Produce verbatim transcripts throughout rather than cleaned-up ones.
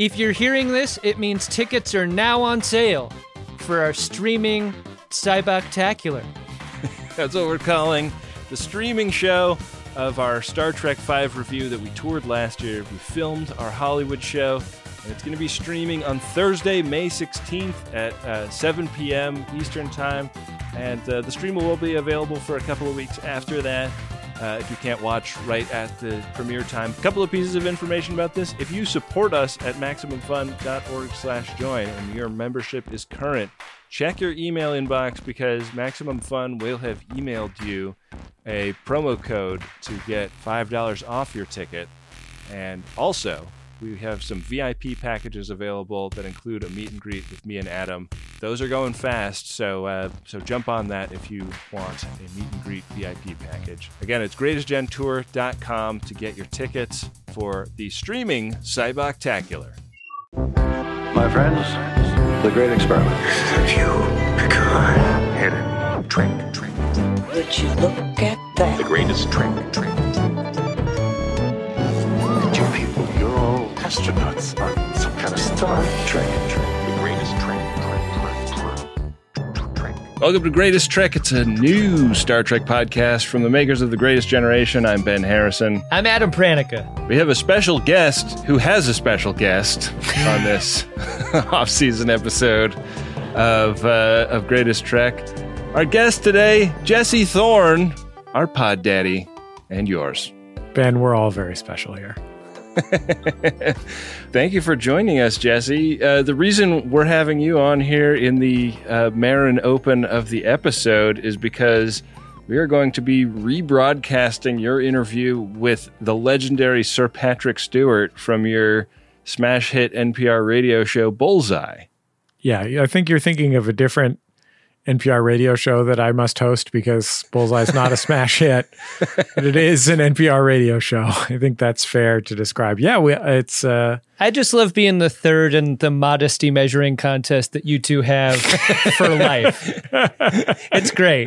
If you're hearing this, it means tickets are now on sale for our streaming Cyboctacular. That's what we're calling the streaming show of our Star Trek five review that we toured last year. We filmed our Hollywood show, and it's going to be streaming on Thursday, May sixteenth at uh, seven p.m. Eastern Time. And uh, the stream will be available for a couple of weeks after that. Uh, if you can't watch right at the premiere time. A couple of pieces of information about this. If you support us at MaximumFun.org slash join and your membership is current, check your email inbox because Maximum Fun will have emailed you a promo code to get five dollars off your ticket. And also, we have some V I P packages available that include a meet and greet with me and Adam. Those are going fast, so uh, so jump on that if you want a meet and greet V I P package. Again, it's greatest gen tour dot com to get your tickets for the streaming Cyboctacular. My friends, the great experiment. Have you begun? Hidden trick, trick. Would you look at that? The greatest trick, trick. You people, you're all astronauts on some kind of Star Trek. The greatest Trek, Trek, Trek, Trek. Welcome to Greatest Trek. It's a new Star Trek podcast from the makers of The Greatest Generation. I'm Ben Harrison. I'm Adam Pranica. We have a special guest who has a special guest on this off-season episode of uh, of Greatest Trek. Our guest today, Jesse Thorne, our pod daddy, and yours. Ben, we're all very special here. Thank you for joining us, Jesse. Uh, the reason we're having you on here in the uh, Marin Open of the episode is because we are going to be rebroadcasting your interview with the legendary Sir Patrick Stewart from your smash hit N P R radio show Bullseye. Yeah, I think you're thinking of a different N P R radio show that I must host because Bullseye is not a smash hit, but it is an N P R radio show. I think that's fair to describe. Yeah, we, it's... Uh, I just love being the third in the modesty measuring contest that you two have for life. It's great.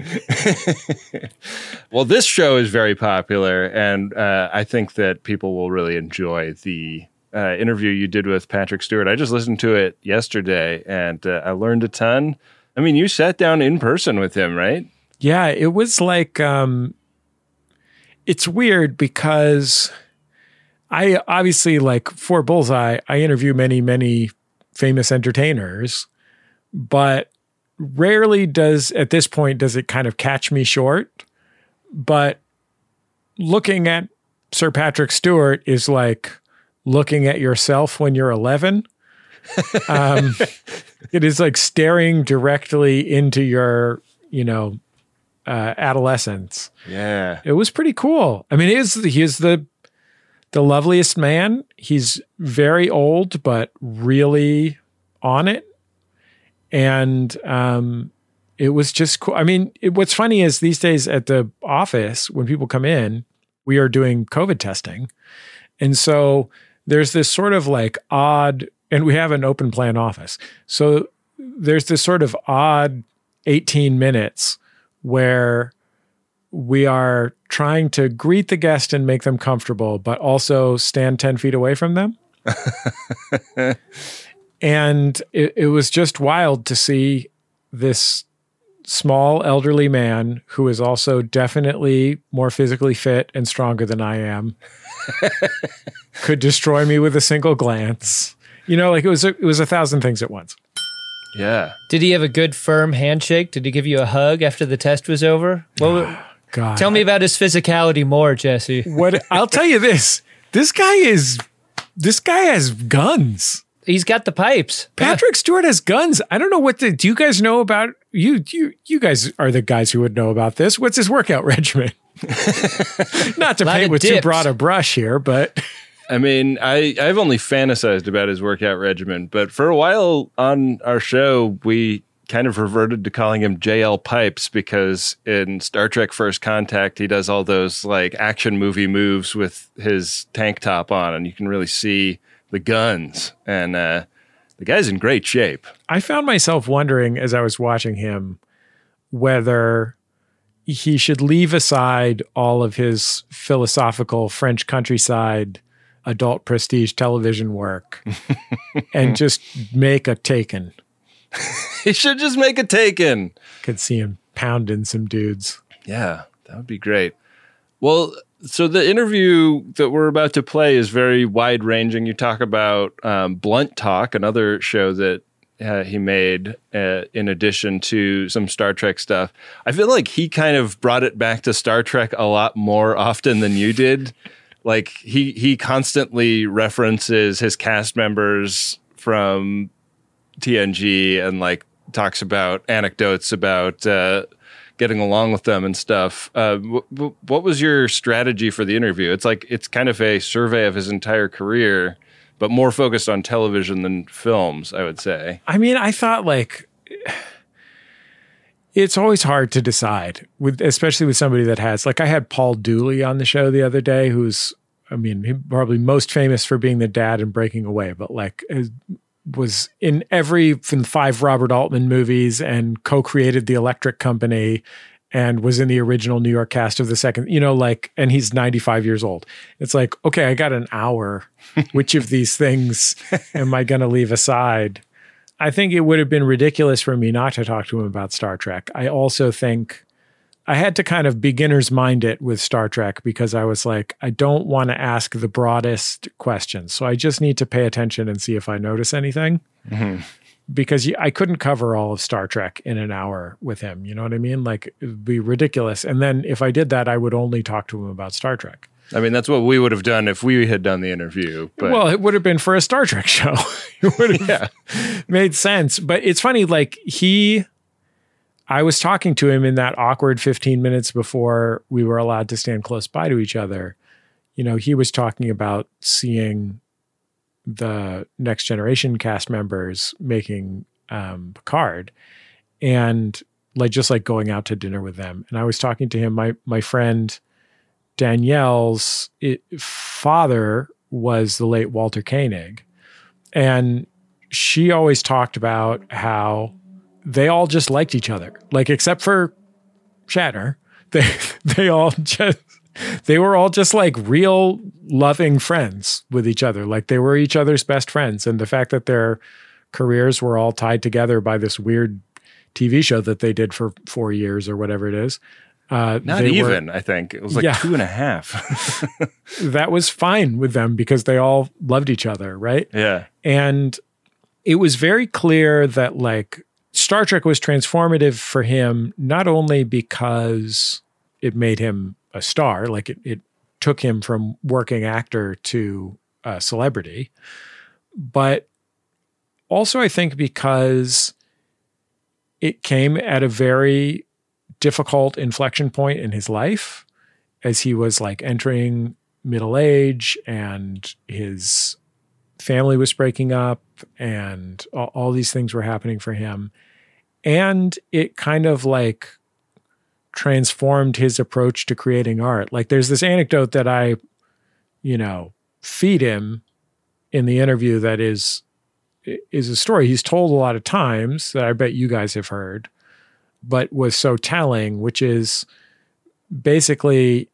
Well, this show is very popular, and uh, I think that people will really enjoy the uh, interview you did with Patrick Stewart. I just listened to it yesterday, and uh, I learned a ton. I mean, you sat down in person with him, right? Yeah, it was like, um, it's weird because I obviously, like, for Bullseye, I interview many, many famous entertainers, but rarely does, at this point, does it kind of catch me short. But looking at Sir Patrick Stewart is like looking at yourself when you're eleven. um, it is like staring directly into your, you know, uh, adolescence. Yeah. It was pretty cool. I mean, he is, he is the, the loveliest man. He's very old, but really on it. And, um, it was just cool. I mean, it, what's funny is these days at the office, when people come in, we are doing COVID testing. And so there's this sort of like odd, and we have an open plan office. So there's this sort of odd eighteen minutes where we are trying to greet the guest and make them comfortable, but also stand ten feet away from them. And it, it was just wild to see this small elderly man who is also definitely more physically fit and stronger than I am could destroy me with a single glance. You know, like it was a, it was a thousand things at once. Yeah. Did he have a good firm handshake? Did he give you a hug after the test was over? Well, God. Tell me about his physicality more, Jesse. What I'll tell you this. This guy is this guy has guns. He's got the pipes. Patrick Stewart has guns. I don't know what the do you guys know about you you you guys are the guys who would know about this. What's his workout regimen? Not to paint with dips. too broad a brush here, but I mean, I, I've only fantasized about his workout regimen, but for a while on our show, we kind of reverted to calling him J L Pipes because in Star Trek First Contact, he does all those like action movie moves with his tank top on, and you can really see the guns. And uh, the guy's in great shape. I found myself wondering as I was watching him whether he should leave aside all of his philosophical French countryside adult prestige television work and just make a Taken. He should just make a Taken. Could see him pounding some dudes. Yeah, that would be great. Well, so the interview that we're about to play is very wide-ranging. You talk about um, Blunt Talk, another show that uh, he made uh, in addition to some Star Trek stuff. I feel like he kind of brought it back to Star Trek a lot more often than you did. Like, he, he constantly references his cast members from T N G and, like, talks about anecdotes about uh, getting along with them and stuff. Uh, w- w- what was your strategy for the interview? It's like, it's kind of a survey of his entire career, but more focused on television than films, I would say. I mean, I thought like, it's always hard to decide with, especially with somebody that has, like I had Paul Dooley on the show the other day, who's, I mean, he probably most famous for being the dad in Breaking Away, but like was in every from five Robert Altman movies and co-created the Electric Company and was in the original New York cast of the second, you know, like, and he's ninety-five years old. It's like, okay, I got an hour. Which of these things am I going to leave aside? I think it would have been ridiculous for me not to talk to him about Star Trek. I also think I had to kind of beginner's mind it with Star Trek because I was like, I don't want to ask the broadest questions. So I just need to pay attention and see if I notice anything. Mm-hmm. Because I couldn't cover all of Star Trek in an hour with him. You know what I mean? Like, it would be ridiculous. And then if I did that, I would only talk to him about Star Trek. I mean, that's what we would have done if we had done the interview. But. Well, it would have been for a Star Trek show. It would have yeah. made sense. But it's funny, like he... I was talking to him in that awkward fifteen minutes before we were allowed to stand close by to each other. You know, he was talking about seeing the Next Generation cast members making um, Picard and like just like going out to dinner with them. And I was talking to him, my my friend Danielle's it, father was the late Walter Koenig. And she always talked about how they all just liked each other, like except for Shatner. They they all just they were all just like real loving friends with each other. Like they were each other's best friends, and the fact that their careers were all tied together by this weird T V show that they did for four years or whatever it is. Uh, Not even, were, I think it was like yeah, two and a half. That was fine with them because they all loved each other, right? Yeah, and it was very clear that like. Star Trek was transformative for him, not only because it made him a star, like it, it took him from working actor to uh, celebrity, but also I think because it came at a very difficult inflection point in his life as he was like entering middle age and his family was breaking up and all, all these things were happening for him. And it kind of like transformed his approach to creating art. Like there's this anecdote that I, you know, feed him in the interview that is, is a story he's told a lot of times that I bet you guys have heard, but was so telling, which is basically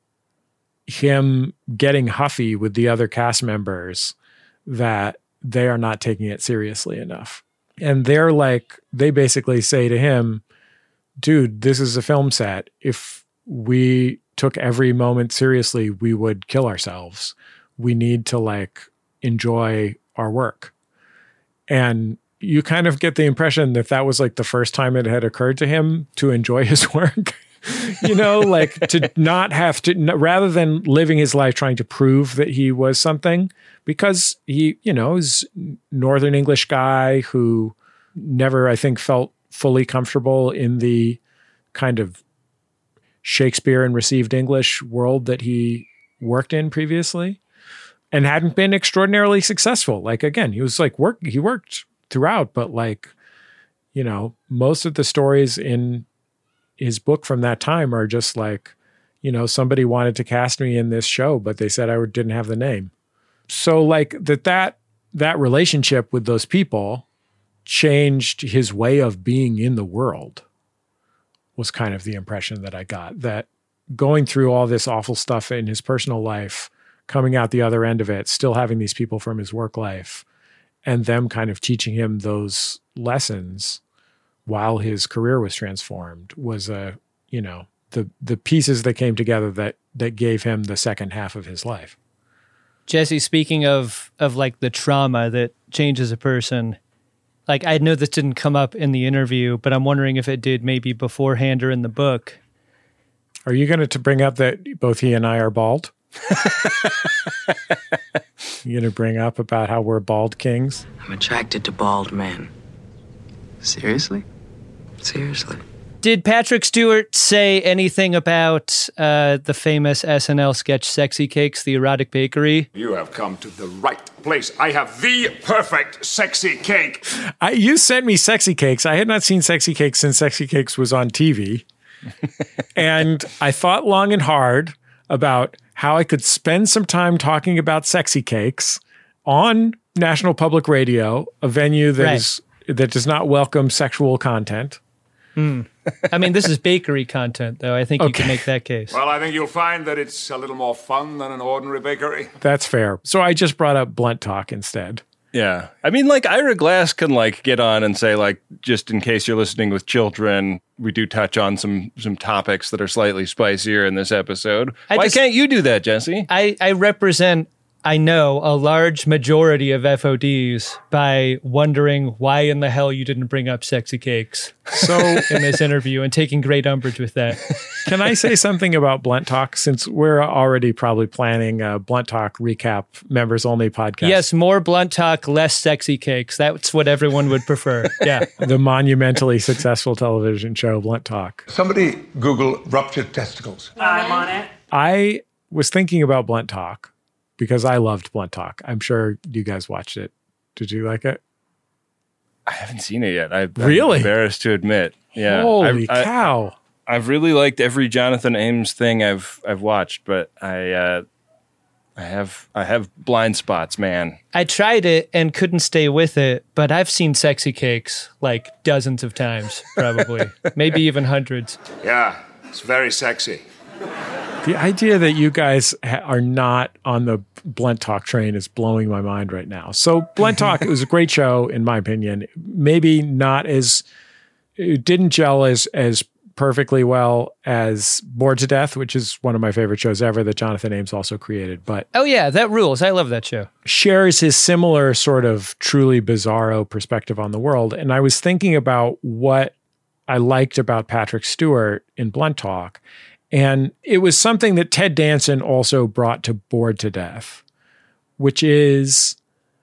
him getting huffy with the other cast members that they are not taking it seriously enough. And they're like, they basically say to him, dude, this is a film set. If we took every moment seriously, we would kill ourselves. We need to like enjoy our work. And you kind of get the impression that that was like the first time it had occurred to him to enjoy his work. You know, like to not have to, rather than living his life trying to prove that he was something, because he, you know, is Northern English guy who never, I think, felt fully comfortable in the kind of Shakespeare and received English world that he worked in previously and hadn't been extraordinarily successful. Like, again, he was like, work, he worked throughout, but like, you know, most of the stories in his book from that time are just like, you know, somebody wanted to cast me in this show, but they said I didn't have the name. So like that, that, that relationship with those people changed his way of being in the world was kind of the impression that I got, that going through all this awful stuff in his personal life coming out the other end of it, still having these people from his work life and them kind of teaching him those lessons while his career was transformed was a, you know, the the pieces that came together that that gave him the second half of his life. Jesse, speaking of of like the trauma that changes a person, like I know this didn't come up in the interview, but I'm wondering if it did maybe beforehand or in the book. Are you going to bring up that both he and I are bald? You going to bring up about how we're bald kings? I'm attracted to bald men. Seriously? Seriously. Did Patrick Stewart say anything about uh, the famous S N L sketch Sexy Cakes, the erotic bakery? You have come to the right place. I have the perfect sexy cake. I, you sent me Sexy Cakes. I had not seen Sexy Cakes since Sexy Cakes was on T V. And I thought long and hard about how I could spend some time talking about Sexy Cakes on National Public Radio, a venue that Right. is that does not welcome sexual content. Mm. I mean, this is bakery content, though. I think you Okay. can make that case. Well, I think you'll find that it's a little more fun than an ordinary bakery. That's fair. So I just brought up Blunt Talk instead. Yeah. I mean, like, Ira Glass can, like, get on and say, like, just in case you're listening with children, we do touch on some some topics that are slightly spicier in this episode. I Why just- can't you do that, Jesse? I, I represent, I know, a large majority of F O Ds by wondering why in the hell you didn't bring up Sexy Cakes So in this interview and taking great umbrage with that. can I say something about Blunt Talk, since we're already probably planning a Blunt Talk recap members only podcast? Yes, more blunt talk, less Sexy Cakes. That's what everyone would prefer. Yeah. The monumentally successful television show Blunt Talk. Somebody Google ruptured testicles. I was thinking about Blunt Talk because I loved Blunt Talk. I'm sure you guys watched it. Did you like it? I haven't seen it yet. I, Really? I'm embarrassed to admit. Yeah. Holy I, I, cow. I've really liked every Jonathan Ames thing I've I've watched, but I uh, I have I have blind spots, man. I tried it and couldn't stay with it, but I've seen Sexy Cakes like dozens of times, probably. Maybe even hundreds. Yeah, it's very sexy. The idea that you guys ha- are not on the Blunt Talk train is blowing my mind right now. So Blunt Talk, it was a great show, in my opinion. Maybe not as, it didn't gel as, as perfectly well as Bored to Death, which is one of my favorite shows ever that Jonathan Ames also created, but Oh, yeah, that rules. I love that show. shares his similar sort of truly bizarro perspective on the world. And I was thinking about what I liked about Patrick Stewart in Blunt Talk. And it was something that Ted Danson also brought to Bored to Death, which is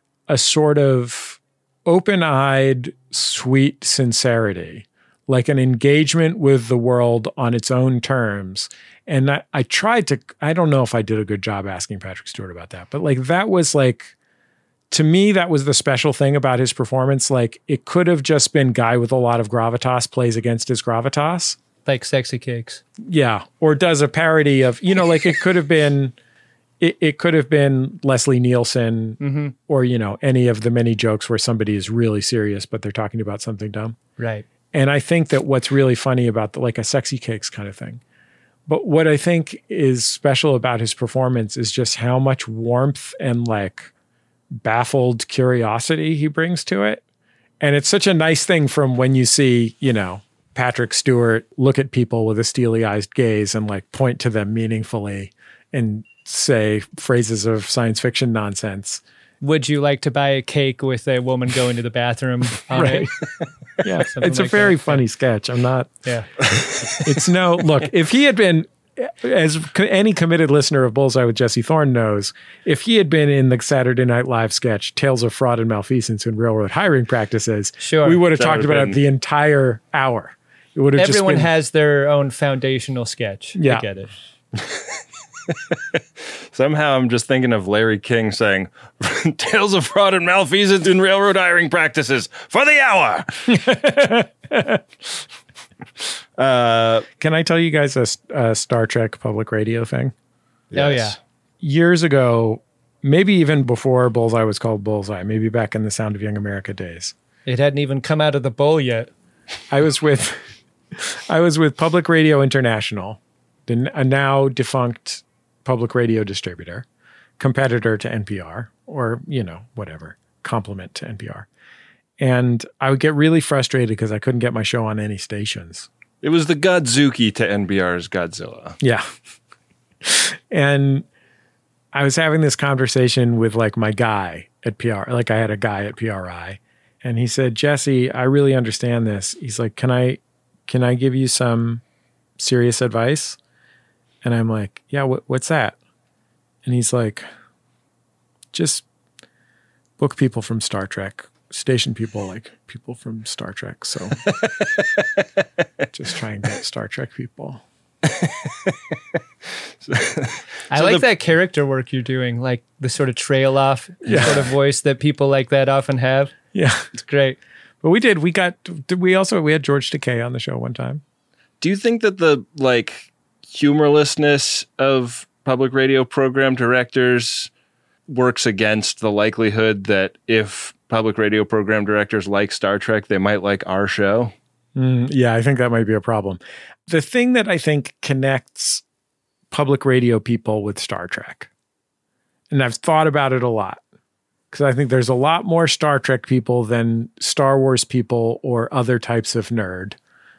a sort of open-eyed, sweet sincerity, like an engagement with the world on its own terms. And I, I tried to, I don't know if I did a good job asking Patrick Stewart about that, but like that was like, to me, that was the special thing about his performance. Like it could have just been guy with a lot of gravitas plays against his gravitas. Like Sexy Cakes. Yeah. Or does a parody of, you know, like it could have been, it, it could have been Leslie Nielsen Mm-hmm. or, you know, any of the many jokes where somebody is really serious, but they're talking about something dumb. Right. And I think that what's really funny about the, like a Sexy Cakes kind of thing. But what I think is special about his performance is just how much warmth and like baffled curiosity he brings to it. And it's such a nice thing from when you see, you know, Patrick Stewart look at people with a steely-eyed gaze and like point to them meaningfully and say phrases of science fiction nonsense. Would you like to buy a cake with a woman going to the bathroom on Right. it? Yeah, Something it's a like very that. funny sketch. I'm not, Yeah. it's no, look, if he had been, as co- any committed listener of Bullseye with Jesse Thorne knows, if he had been in the Saturday Night Live sketch, Tales of Fraud and Malfeasance in Railroad Hiring Practices, Sure. we would have That talked would've about been- it the entire hour. It would have just Everyone been, has their own foundational sketch. Yeah. I get it. Somehow I'm just thinking of Larry King saying, Tales of Fraud and Malfeasance in Railroad Hiring Practices for the hour. uh, Can I tell you guys a, a Star Trek public radio thing? Oh, yeah. Years ago, maybe even before Bullseye was called Bullseye, maybe back in the Sound of Young America days, It hadn't even come out of the bowl yet. I was with I was with Public Radio International, the, a now defunct public radio distributor, competitor to N P R or, you know, whatever, complement to N P R. And I would get really frustrated because I couldn't get my show on any stations. It was the Godzuki to N P R's Godzilla. Yeah. And I was having this conversation with like my guy at P R, like I had a guy at P R I, and he said, Jesse, I really understand this. He's like, can I, can I give you some serious advice? And I'm like, yeah, what, what's that? And he's like, just book people from Star Trek. Station people like people from Star Trek. So just try and get Star Trek people. so, I like the, that character work you're doing, like the sort of trail off yeah. sort of voice that people like that often have. Yeah. It's great. But we did, we got, we also, we had George Takei on the show one time. Do you think that the like humorlessness of public radio program directors works against the likelihood that if public radio program directors like Star Trek, they might like our show? Mm, yeah, I think that might be a problem. The thing that I think connects public radio people with Star Trek, and I've thought about it a lot, because I think there's a lot more Star Trek people than Star Wars people or other types of nerd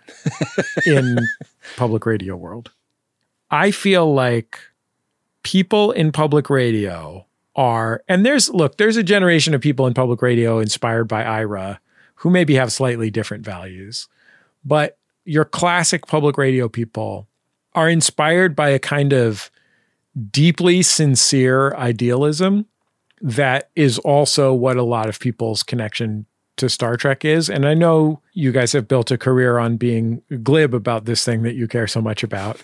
in public radio world. I feel like people in public radio are, and there's, look, there's a generation of people in public radio inspired by Ira who maybe have slightly different values, but your classic public radio people are inspired by a kind of deeply sincere idealism that is also what a lot of people's connection to Star Trek is. And I know you guys have built a career on being glib about this thing that you care so much about,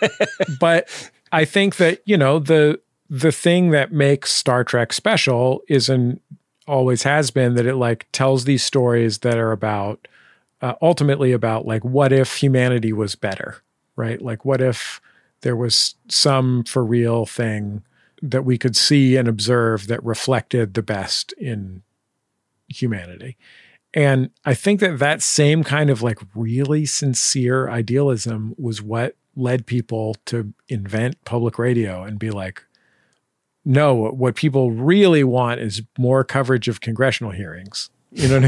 but I think that, you know, the, the thing that makes Star Trek special isn't always has been that it like tells these stories that are about uh, ultimately about like, what if humanity was better, right? Like what if there was some for real thing that we could see and observe that reflected the best in humanity. And I think that that same kind of like really sincere idealism was what led people to invent public radio and be like, no, what people really want is more coverage of congressional hearings. You know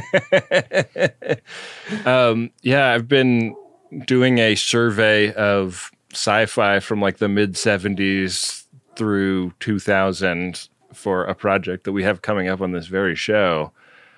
what I mean? um, yeah, I've been doing a survey of sci-fi from like the mid seventies through two thousand for a project that we have coming up on this very show.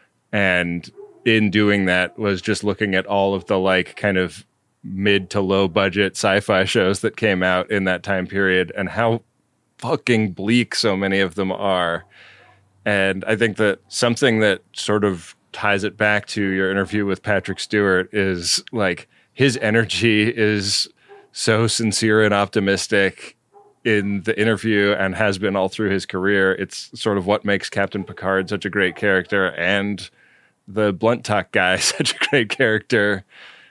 And in doing that was just looking at all of the like kind of mid to low budget sci-fi shows that came out in that time period and how fucking bleak so many of them are. And I think that something that sort of ties it back to your interview with Patrick Stewart is like his energy is so sincere and optimistic in the interview and has been all through his career. It's sort of what makes Captain Picard such a great character and the blunt talk guy such a great character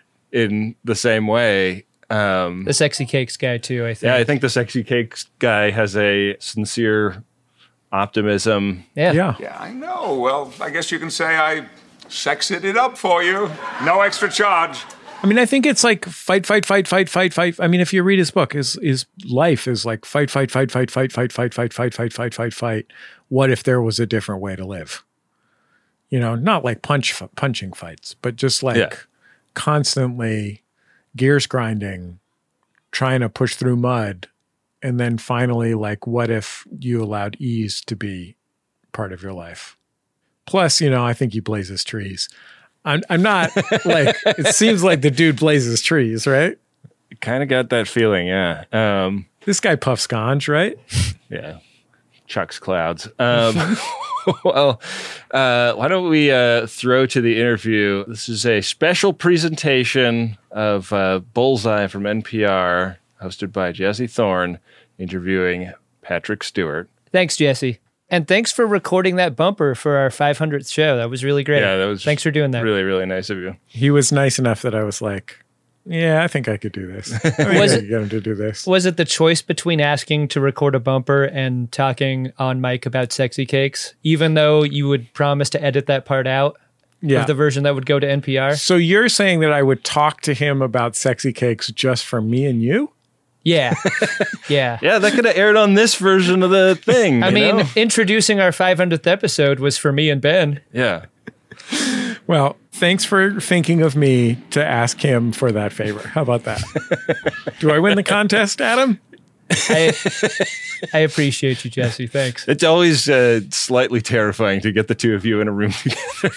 in the same way. Um, the Sexy Cakes guy too, I think. Yeah, I think the Sexy Cakes guy has a sincere optimism. Yeah. Yeah. Yeah, I know. Well, I guess you can say I sexed it up for you. No extra charge. I mean, I think it's like fight, fight, fight, fight, fight, fight. I mean, if you read his book, his his life is like fight, fight, fight, fight, fight, fight, fight, fight, fight, fight, fight, fight, fight. What if there was a different way to live? You know, not like punch punching fights, but just like yeah. constantly gears grinding, trying to push through mud. And then finally, like, what if you allowed ease to be part of your life? Plus, you know, I think he blazes trees. I'm, I'm not like, it seems like the dude blazes trees, right? Kind of got that feeling, yeah. Um, this guy puffs ganj, right? Yeah. Chucks clouds. Um, well, uh, why don't we uh, throw to the interview? This is a special presentation of uh, Bullseye from N P R, hosted by Jesse Thorne, interviewing Patrick Stewart. Thanks, Jesse. And thanks for recording that bumper for our five hundredth show. That was really great. Yeah, that was Thanks for doing that. Really, really nice of you. He was nice enough that I was like, yeah, I think I could do this. I think was I it, could get him to do this. Was it the choice between asking to record a bumper and talking on mic about Sexy Cakes, even though you would promise to edit that part out yeah. of the version that would go to N P R? So you're saying that I would talk to him about Sexy Cakes just for me and you? Yeah. Yeah. Yeah, that could have aired on this version of the thing. I you mean, know? introducing our five hundredth episode was for me and Ben. Yeah. Well, thanks for thinking of me to ask him for that favor. How about that? Do I win the contest, Adam? I, I appreciate you, Jesse. Thanks. It's always uh, slightly terrifying to get the two of you in a room together.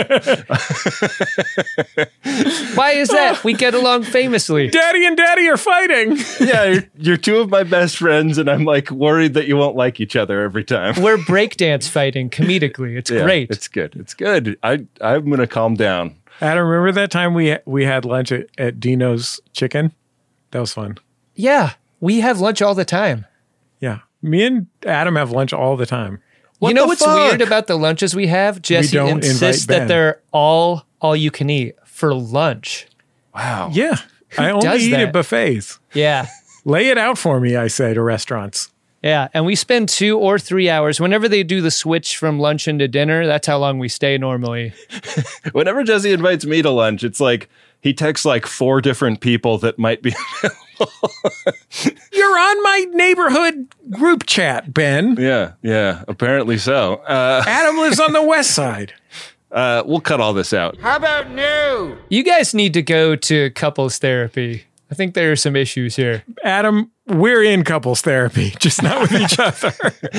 Why is that? We get along famously. Daddy and Daddy are fighting. Yeah, you're, you're two of my best friends, and I'm like worried that you won't like each other every time. We're breakdance fighting comedically. It's Yeah, great. It's good. It's good. I I'm gonna calm down. Adam, remember that time we we had lunch at, at Dino's Chicken? That was fun. Yeah. We have lunch all the time. Yeah. Me and Adam have lunch all the time. you know the what's fuck? weird about the lunches we have? Jesse don't insists invite Ben. that they're all all you can eat for lunch. Wow. Yeah. I only does eat that? at buffets. Yeah. Lay it out for me, I say to restaurants. Yeah. And we spend two or three hours. Whenever they do the switch from lunch into dinner, that's how long we stay normally. Whenever Jesse invites me to lunch, it's like he texts like four different people that might be You're on my neighborhood group chat, Ben. Yeah, yeah, apparently so. Uh, Adam lives on the west side. uh, we'll cut all this out. You guys need to go to couples therapy. I think there are some issues here. Adam, we're in couples therapy, just not with each other.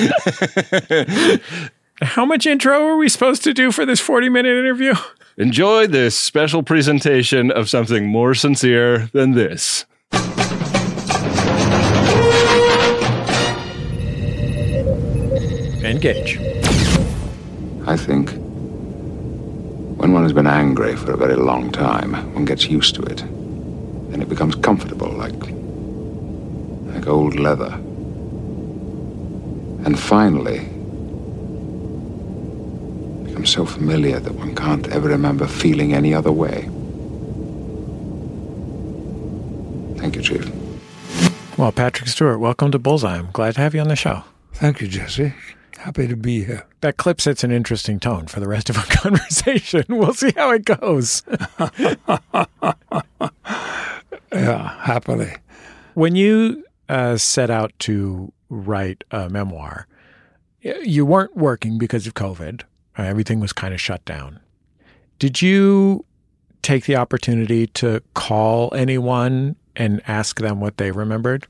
How much intro are we supposed to do for this forty-minute interview? Enjoy this special presentation of something more sincere than this. Engage. I think when one has been angry for a very long time, one gets used to it. Then it becomes comfortable, like, like old leather. And finally, it becomes so familiar that one can't ever remember feeling any other way. Thank you, Chief. Well, Patrick Stewart, welcome to Bullseye. I'm glad to have you on the show. Thank you, Jesse. Happy to be here. That clip sets an interesting tone for the rest of our conversation. We'll see how it goes. Yeah, happily. When you uh, set out to write a memoir, you weren't working because of COVID. Uh, everything was kind of shut down. Did you take the opportunity to call anyone and ask them what they remembered?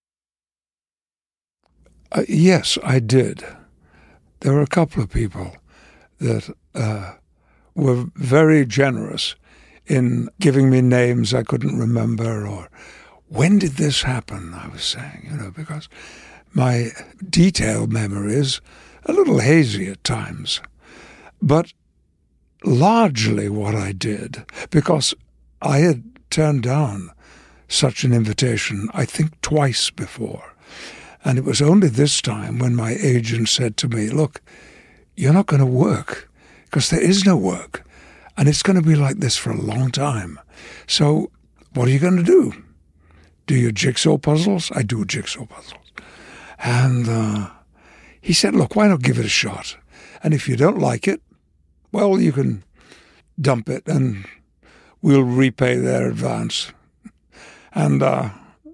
Uh, yes, I did. There were a couple of people that uh, were very generous in giving me names I couldn't remember, or when did this happen, I was saying, you know, because my detailed memory is a little hazy at times. But largely what I did, because I had turned down such an invitation, I think twice before. And it was only this time when my agent said to me, look, you're not going to work because there is no work. And it's going to be like this for a long time. So what are you going to do? Do your jigsaw puzzles? I do jigsaw puzzles. And uh, he said, look, why not give it a shot? And if you don't like it, well, you can dump it and we'll repay their advance. And uh,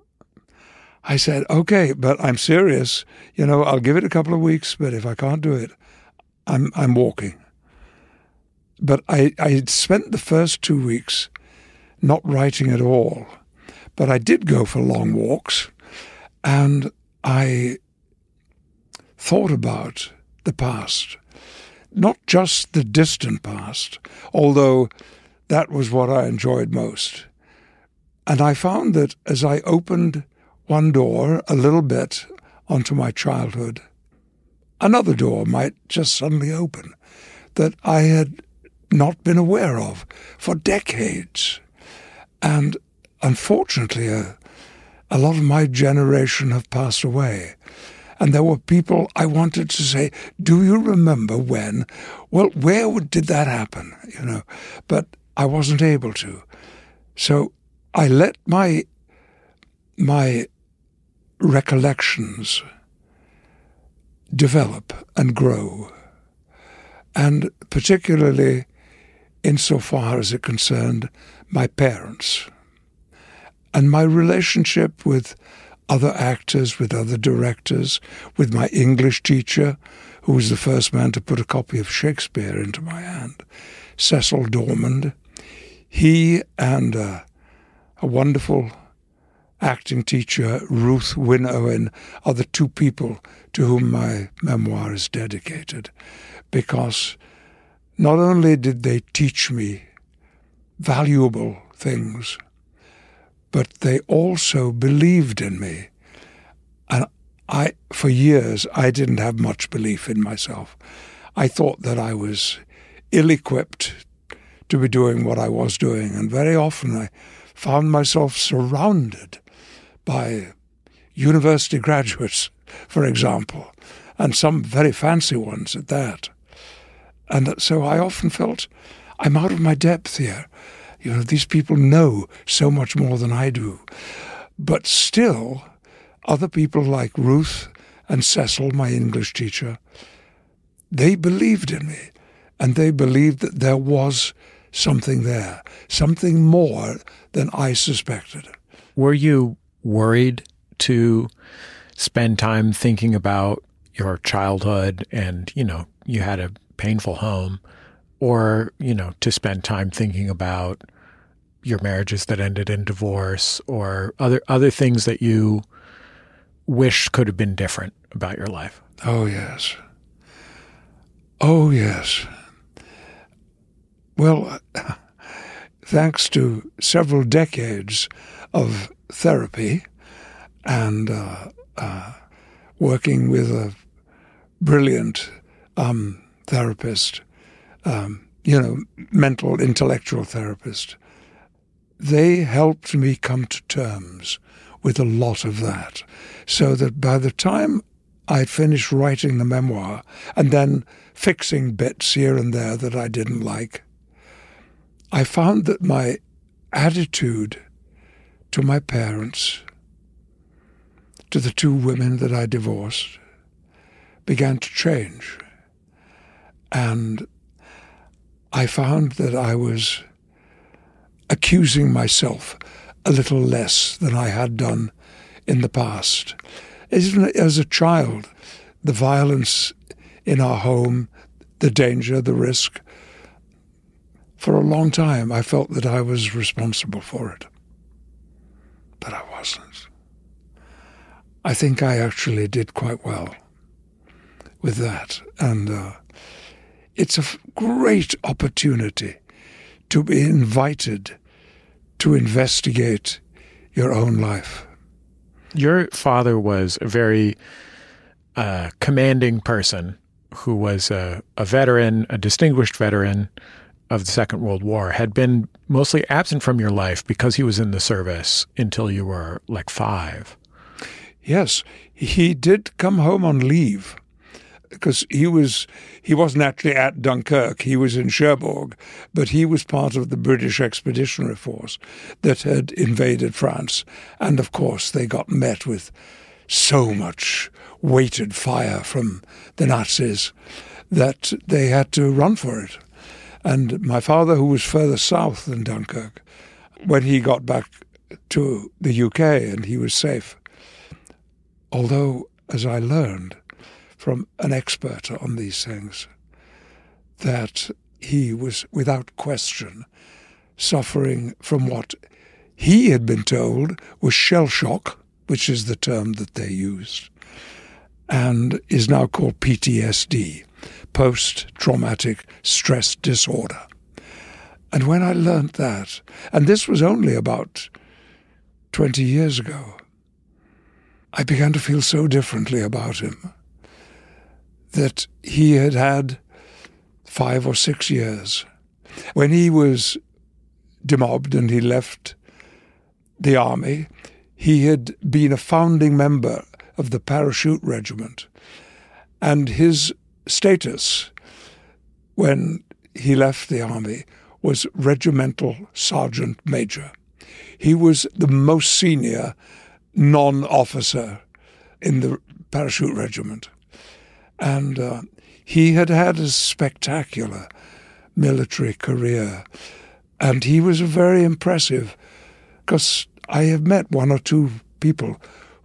I said, okay, but I'm serious. You know, I'll give it a couple of weeks, but if I can't do it, I'm I'm walking. But I, I spent the first two weeks not writing at all. But I did go for long walks, and I thought about the past. Not just the distant past, although that was what I enjoyed most. And I found that as I opened one door a little bit onto my childhood, another door might just suddenly open that I had not been aware of for decades. And unfortunately, uh, a lot of my generation have passed away. And there were people I wanted to say, do you remember when? Well, where would, did that happen? You know, but I wasn't able to. So I let my my recollections develop and grow, and particularly insofar as it concerned my parents and my relationship with other actors, with other directors, with my English teacher, who was the first man to put a copy of Shakespeare into my hand, Cecil Dormand. He and uh, a wonderful acting teacher, Ruth Wynne Owen, are the two people to whom my memoir is dedicated, because not only did they teach me valuable things, but they also believed in me. And I, for years, I didn't have much belief in myself. I thought that I was ill-equipped to be doing what I was doing, and very often I found myself surrounded by university graduates, for example, and some very fancy ones at that. And so I often felt, I'm out of my depth here. You know, these people know so much more than I do. But still, other people like Ruth and Cecil, my English teacher, they believed in me, and they believed that there was something there, something more than I suspected. Were you worried to spend time thinking about your childhood and, you know, you had a painful home, or, you know, to spend time thinking about your marriages that ended in divorce, or other other things that you wish could have been different about your life? Oh, yes. Oh, yes. Well, thanks to several decades of therapy and uh, uh, working with a brilliant um, therapist, um, you know, mental, intellectual therapist, they helped me come to terms with a lot of that, so that by the time I'd finished writing the memoir and then fixing bits here and there that I didn't like, I found that my attitude to my parents, to the two women that I divorced, began to change. And I found that I was accusing myself a little less than I had done in the past. Even as a child, the violence in our home, the danger, the risk, for a long time I felt that I was responsible for it. But I wasn't. I think I actually did quite well with that. And uh, it's a great opportunity to be invited to investigate your own life. Your father was a very uh, commanding person who was a, a veteran, a distinguished veteran of the Second World War, had been mostly absent from your life because he was in the service until you were like five. Yes, he did come home on leave because he was he wasn't actually at Dunkirk. He was in Cherbourg, but he was part of the British Expeditionary Force that had invaded France. And of course, they got met with so much weighted fire from the Nazis that they had to run for it. And my father, who was further south than Dunkirk, when he got back to the U K and he was safe, although, as I learned from an expert on these things, that he was, without question, suffering from what he had been told was shell shock, which is the term that they used, and is now called P T S D, post-traumatic stress disorder. And when I learned that, and this was only about twenty years ago, I began to feel so differently about him, that he had had five or six years. When he was demobbed and he left the army, he had been a founding member of the Parachute Regiment. And his status when he left the army was Regimental Sergeant Major. He was the most senior non-officer in the Parachute Regiment. And uh, he had had a spectacular military career. And he was very impressive, because I have met one or two people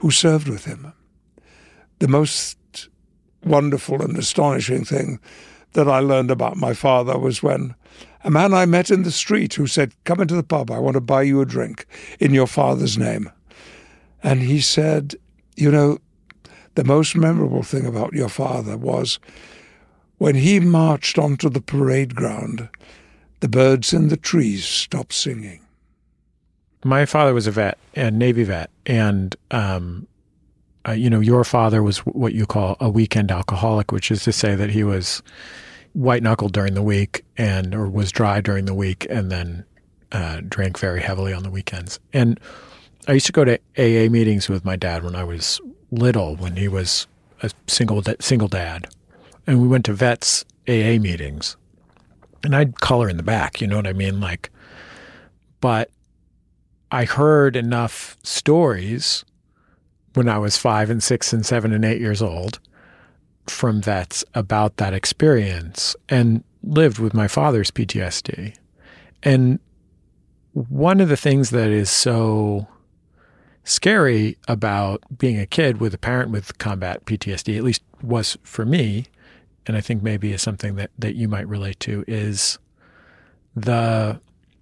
who served with him. The most wonderful and astonishing thing that I learned about my father was when a man I met in the street who said, "Come into the pub, I want to buy you a drink in your father's name." And he said, "You know, the most memorable thing about your father was when he marched onto the parade ground, the birds in the trees stopped singing." My father was a vet, a Navy vet, and um, uh, you know, your father was what you call a weekend alcoholic, which is to say that he was white-knuckled during the week and or was dry during the week and then uh, drank very heavily on the weekends. And I used to go to A A meetings with my dad when I was little, when he was a single single dad. And we went to vets A A meetings. And I'd color in the back, you know what I mean? Like, but I heard enough stories when I was five and six and seven and eight years old from vets about that experience and lived with my father's P T S D. And one of the things that is so scary about being a kid with a parent with combat P T S D, at least was for me, and I think maybe is something that, that you might relate to, is the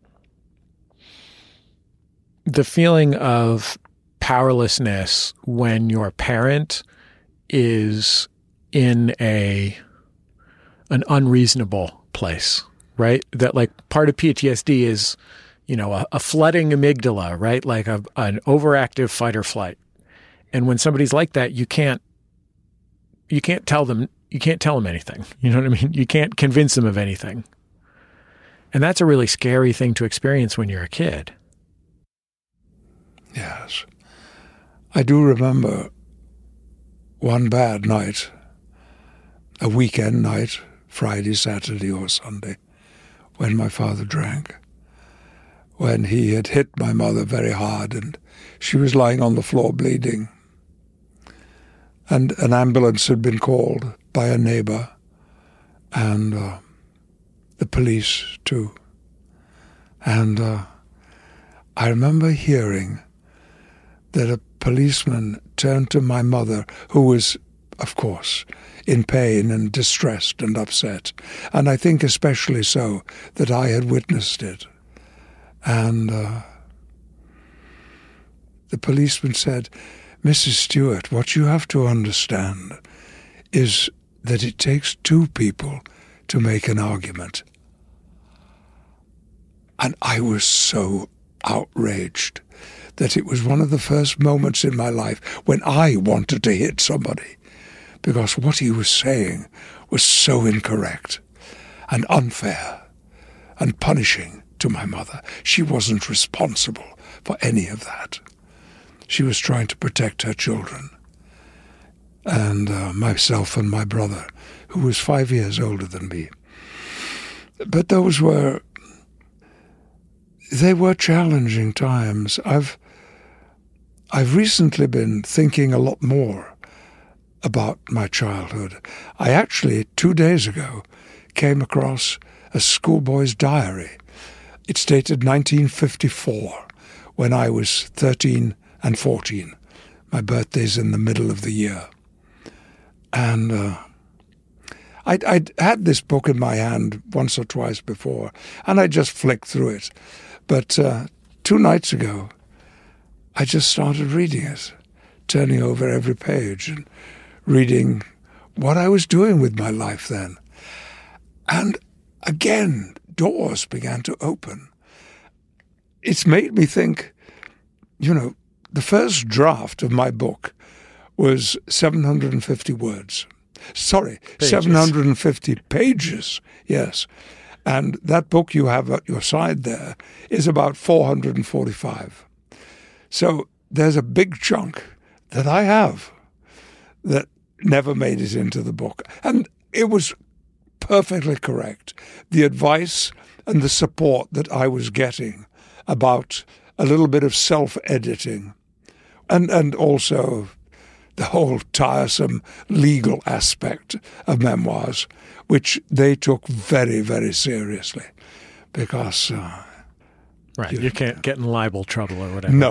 the feeling of powerlessness when your parent is in a an unreasonable place, right? That like part of P T S D is, you know, a, a flooding amygdala, right? Like a, an overactive fight or flight. And when somebody's like that, you can't you can't tell them you can't tell them anything. You know what I mean? You can't convince them of anything. And that's a really scary thing to experience when you're a kid. Yes. I do remember one bad night, a weekend night, Friday, Saturday, or Sunday, when my father drank, when he had hit my mother very hard and she was lying on the floor bleeding. And an ambulance had been called by a neighbor and uh, the police too. And uh, I remember hearing that a policeman turned to my mother, who was, of course, in pain and distressed and upset, and I think especially so that I had witnessed it. And uh, the policeman said, "Missus Stewart, what you have to understand is that it takes two people to make an argument." And I was so outraged that it was one of the first moments in my life when I wanted to hit somebody, because what he was saying was so incorrect and unfair and punishing to my mother. She wasn't responsible for any of that. She was trying to protect her children and uh, myself and my brother, who was five years older than me. But those were, they were challenging times. I've I've recently been thinking a lot more about my childhood. I actually, two days ago, came across a schoolboy's diary. It's dated nineteen fifty-four, when I was thirteen and fourteen. My birthday's in the middle of the year. And uh, I'd, I'd had this book in my hand once or twice before, and I just flicked through it. But uh, two nights ago, I just started reading it, turning over every page and reading what I was doing with my life then. And again, doors began to open. It's made me think, you know, the first draft of my book was seven hundred fifty words. Sorry, pages. seven hundred fifty pages, yes. And that book you have at your side there is about four hundred forty-five. So there's a big chunk that I have that never made it into the book. And it was perfectly correct. The advice and the support that I was getting about a little bit of self-editing and, and also the whole tiresome legal aspect of memoirs, which they took very, very seriously because... Uh, right, you, you can't get in libel trouble or whatever. No.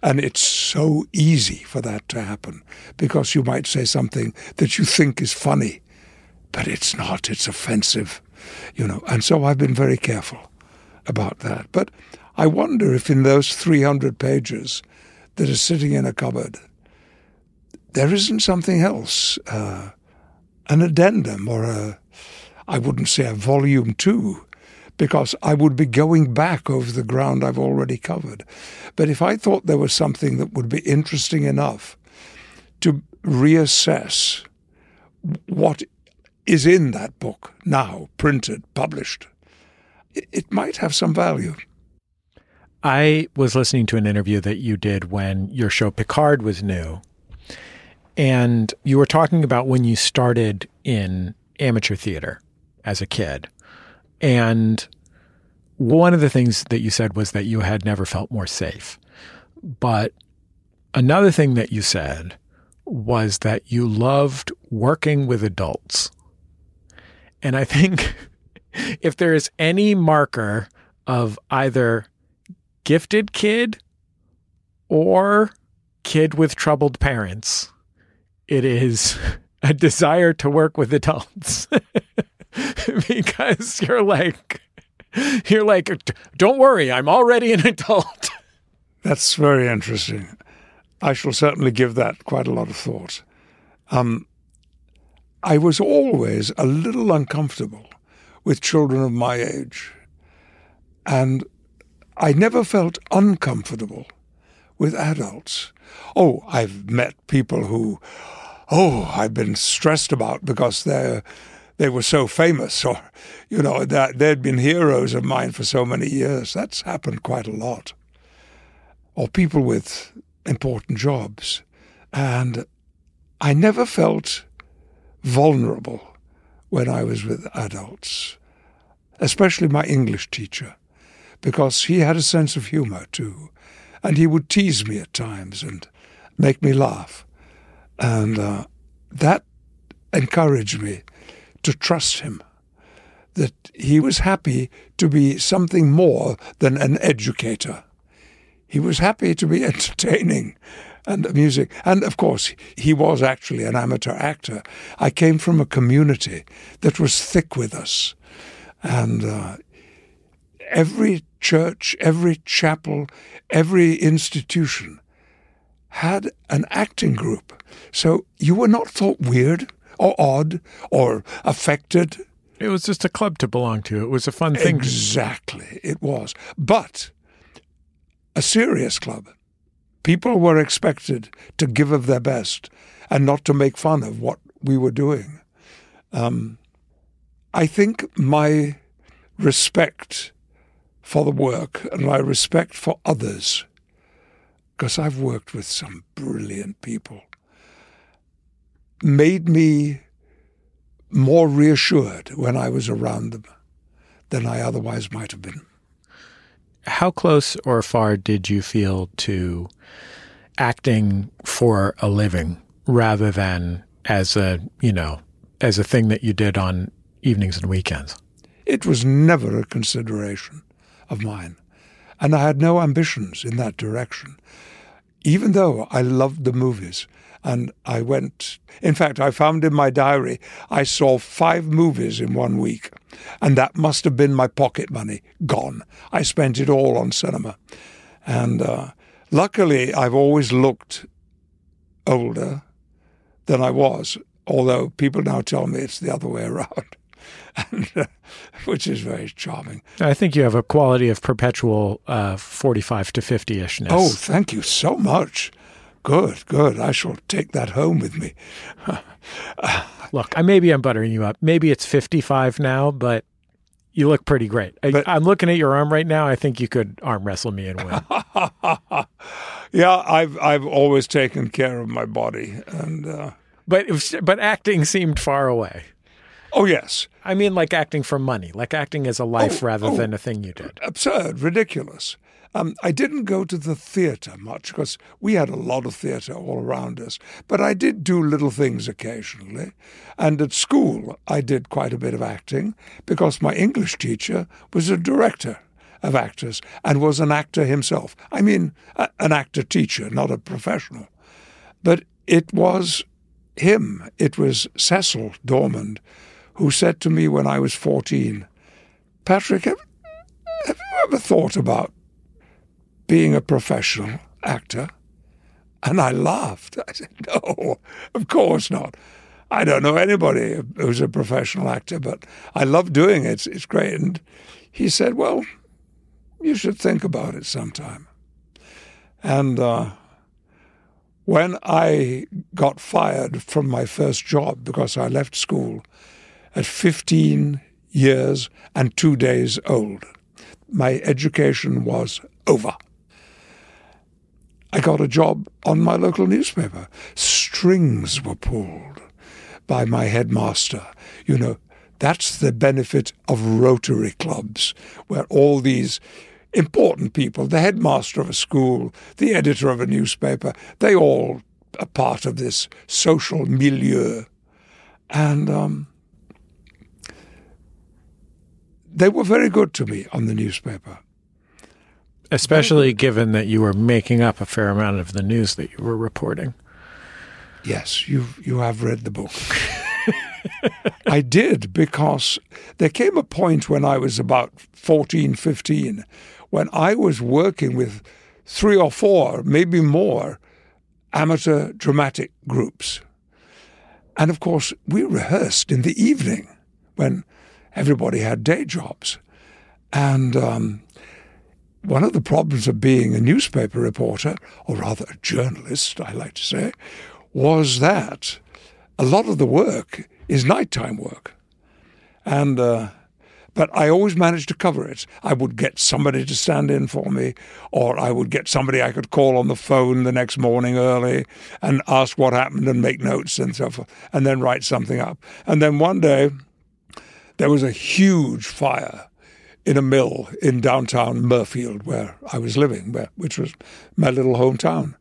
And it's so easy for that to happen because you might say something that you think is funny, but it's not. It's offensive, you know. And so I've been very careful about that. But I wonder if in those three hundred pages that are sitting in a cupboard, there isn't something else, uh, an addendum or a, I wouldn't say a volume two, because I would be going back over the ground I've already covered. But if I thought there was something that would be interesting enough to reassess what is in that book now, printed, published, it, it might have some value. I was listening to an interview that you did when your show Picard was new, and you were talking about when you started in amateur theater as a kid. And one of the things that you said was that you had never felt more safe. But another thing that you said was that you loved working with adults. And I think if there is any marker of either gifted kid or kid with troubled parents, it is a desire to work with adults. Because you're like, you're like, don't worry, I'm already an adult. That's very interesting. I shall certainly give that quite a lot of thought. Um, I was always a little uncomfortable with children of my age, and I never felt uncomfortable with adults. Oh, I've met people who, oh, I've been stressed about because they're they were so famous, or, you know, that they'd been heroes of mine for so many years. That's happened quite a lot. Or people with important jobs. And I never felt vulnerable when I was with adults, especially my English teacher, because he had a sense of humor too. And he would tease me at times and make me laugh. And uh, that encouraged me to trust him, that he was happy to be something more than an educator. He was happy to be entertaining and amusing. And, of course, he was actually an amateur actor. I came from a community that was thick with us. And uh, every church, every chapel, every institution had an acting group. So you were not thought weird or odd, or affected. It was just a club to belong to. It was a fun thing. Exactly, it was. But a serious club. People were expected to give of their best and not to make fun of what we were doing. Um, I think my respect for the work and my respect for others, because I've worked with some brilliant people, made me more reassured when I was around them than I otherwise might have been. How close or far did you feel to acting for a living rather than as a, you know, as a thing that you did on evenings and weekends? It was never a consideration of mine, and I had no ambitions in that direction, even though I loved the movies. And I went, in fact, I found in my diary, I saw five movies in one week. And that must have been my pocket money gone. I spent it all on cinema. And uh, luckily, I've always looked older than I was, although people now tell me it's the other way around, and, uh, which is very charming. I think you have a quality of perpetual uh, forty-five to fifty-ishness. Oh, thank you so much. Good, good. I shall take that home with me. Look, I maybe I'm buttering you up. Maybe it's fifty-five now, but you look pretty great. I, But- I'm looking at your arm right now. I think you could arm wrestle me and win. Yeah, I've I've always taken care of my body, and uh, But it was, but acting seemed far away. oh yes, I mean, like acting for money, like acting as a life Oh, rather oh. than a thing you did. absurd, ridiculous. Um, I didn't go to the theatre much because we had a lot of theatre all around us. But I did do little things occasionally. And at school, I did quite a bit of acting because my English teacher was a director of actors and was an actor himself. I mean, a, an actor-teacher, not a professional. But it was him, it was Cecil Dormand, who said to me when I was fourteen, Patrick, have, have you ever thought about being a professional actor? And I laughed. I said, no, of course not. I don't know anybody who's a professional actor, but I love doing it. It's great. And he said, well, you should think about it sometime. And uh, when I got fired from my first job because I left school at fifteen years and two days old, my education was over. I got a job on my local newspaper. Strings were pulled by my headmaster. You know, that's the benefit of Rotary clubs, where all these important people, the headmaster of a school, the editor of a newspaper, they all are part of this social milieu. And um, they were very good to me on the newspaper. Especially given that you were making up a fair amount of the news that you were reporting. Yes, you you have read the book. I did, because there came a point when I was about fourteen, fifteen, when I was working with three or four, maybe more, amateur dramatic groups. And of course, we rehearsed in the evening when everybody had day jobs. And um, one of the problems of being a newspaper reporter, or rather a journalist, I like to say, was that a lot of the work is nighttime work. And uh, but I always managed to cover it. I would get somebody to stand in for me, or I would get somebody I could call on the phone the next morning early and ask what happened and make notes and so forth, and then write something up. And then one day, there was a huge fire in a mill in downtown Murfield, where I was living, where, which was my little hometown.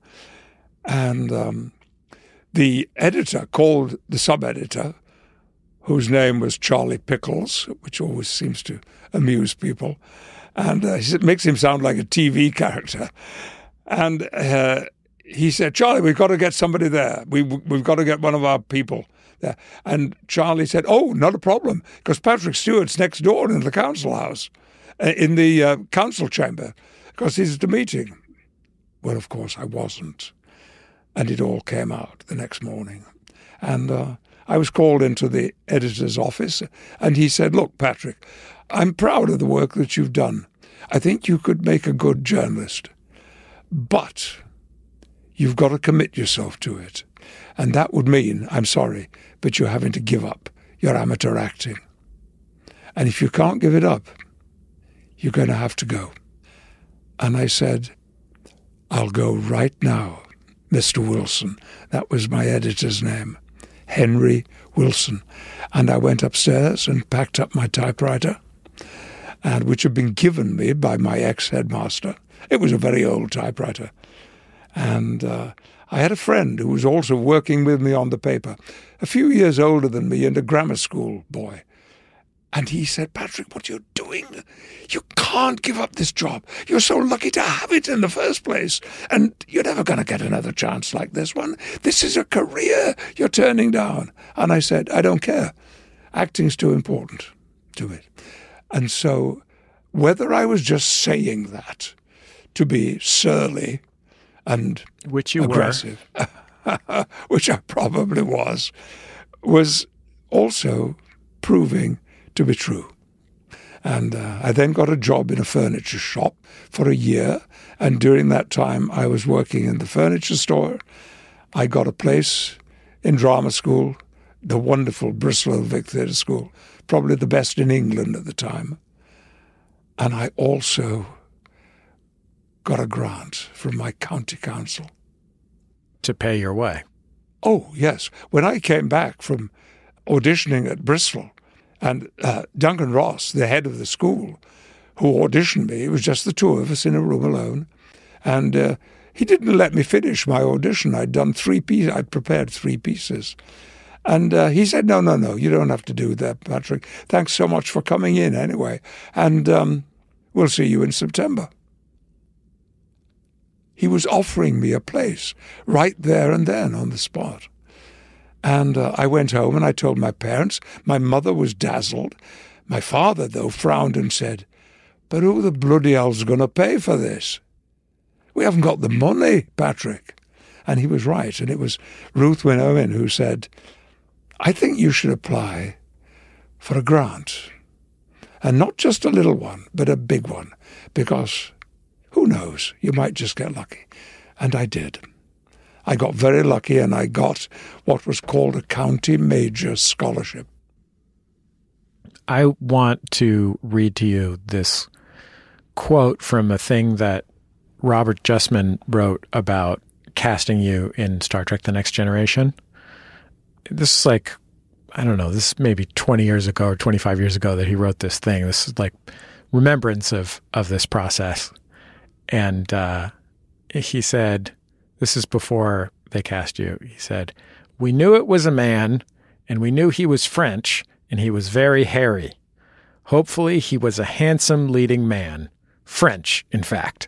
And um, the editor called the sub-editor, whose name was Charlie Pickles, which always seems to amuse people, and uh, it makes him sound like a T V character. And uh, he said, Charlie, we've got to get somebody there. We, we've got to get one of our people there. And Charlie said, oh, not a problem, because Patrick Stewart's next door in the council house, uh, in the uh, council chamber, because he's at a meeting. Well, of course, I wasn't. And it all came out the next morning. And uh, I was called into the editor's office, and he said, look, Patrick, I'm proud of the work that you've done. I think you could make a good journalist. But you've got to commit yourself to it. And that would mean, I'm sorry, but you're having to give up your amateur acting. And if you can't give it up, you're going to have to go. And I said, I'll go right now, Mister Wilson. That was my editor's name, Henry Wilson. And I went upstairs and packed up my typewriter, and which had been given me by my ex-headmaster. It was a very old typewriter. And uh, I had a friend who was also working with me on the paper, a few years older than me and a grammar school boy. And he said, Patrick, what are you doing? You can't give up this job. You're so lucky to have it in the first place. And you're never going to get another chance like this one. This is a career you're turning down. And I said, I don't care. Acting's too important to me. And so whether I was just saying that to be surly and which you aggressive, which I probably was, was also proving to be true. And uh, I then got a job in a furniture shop for a year, and during that time I was working in the furniture store. I got a place in drama school, the wonderful Bristol Vic Theatre School, probably the best in England at the time. And I also got a grant from my county council. To pay your way. Oh, yes. When I came back from auditioning at Bristol, and uh, Duncan Ross, the head of the school, who auditioned me, it was just the two of us in a room alone, and uh, he didn't let me finish my audition. I'd done three pieces. I'd prepared three pieces. And uh, he said, no, no, no, you don't have to do that, Patrick. Thanks so much for coming in anyway. And um, We'll see you in September. He was offering me a place right there and then on the spot. And uh, I went home and I told my parents. My mother was dazzled. My father, though, frowned and said, "But who the bloody hell's going to pay for this? We haven't got the money, Patrick." And he was right. And it was Ruth Wynne Owen who said, "I think you should apply for a grant. And not just a little one, but a big one, because who knows, you might just get lucky." And I did. I got very lucky, and I got what was called a county major scholarship. I want to read to you this quote from a thing that Robert Justman wrote about casting you in Star Trek: The Next Generation. This is like, I don't know, this is maybe twenty years ago or twenty-five years ago that he wrote this thing. This is like remembrance of, of this process. And uh, he said, this is before they cast you. He said, "We knew it was a man, and we knew he was French, and he was very hairy. Hopefully he was a handsome leading man. French, in fact."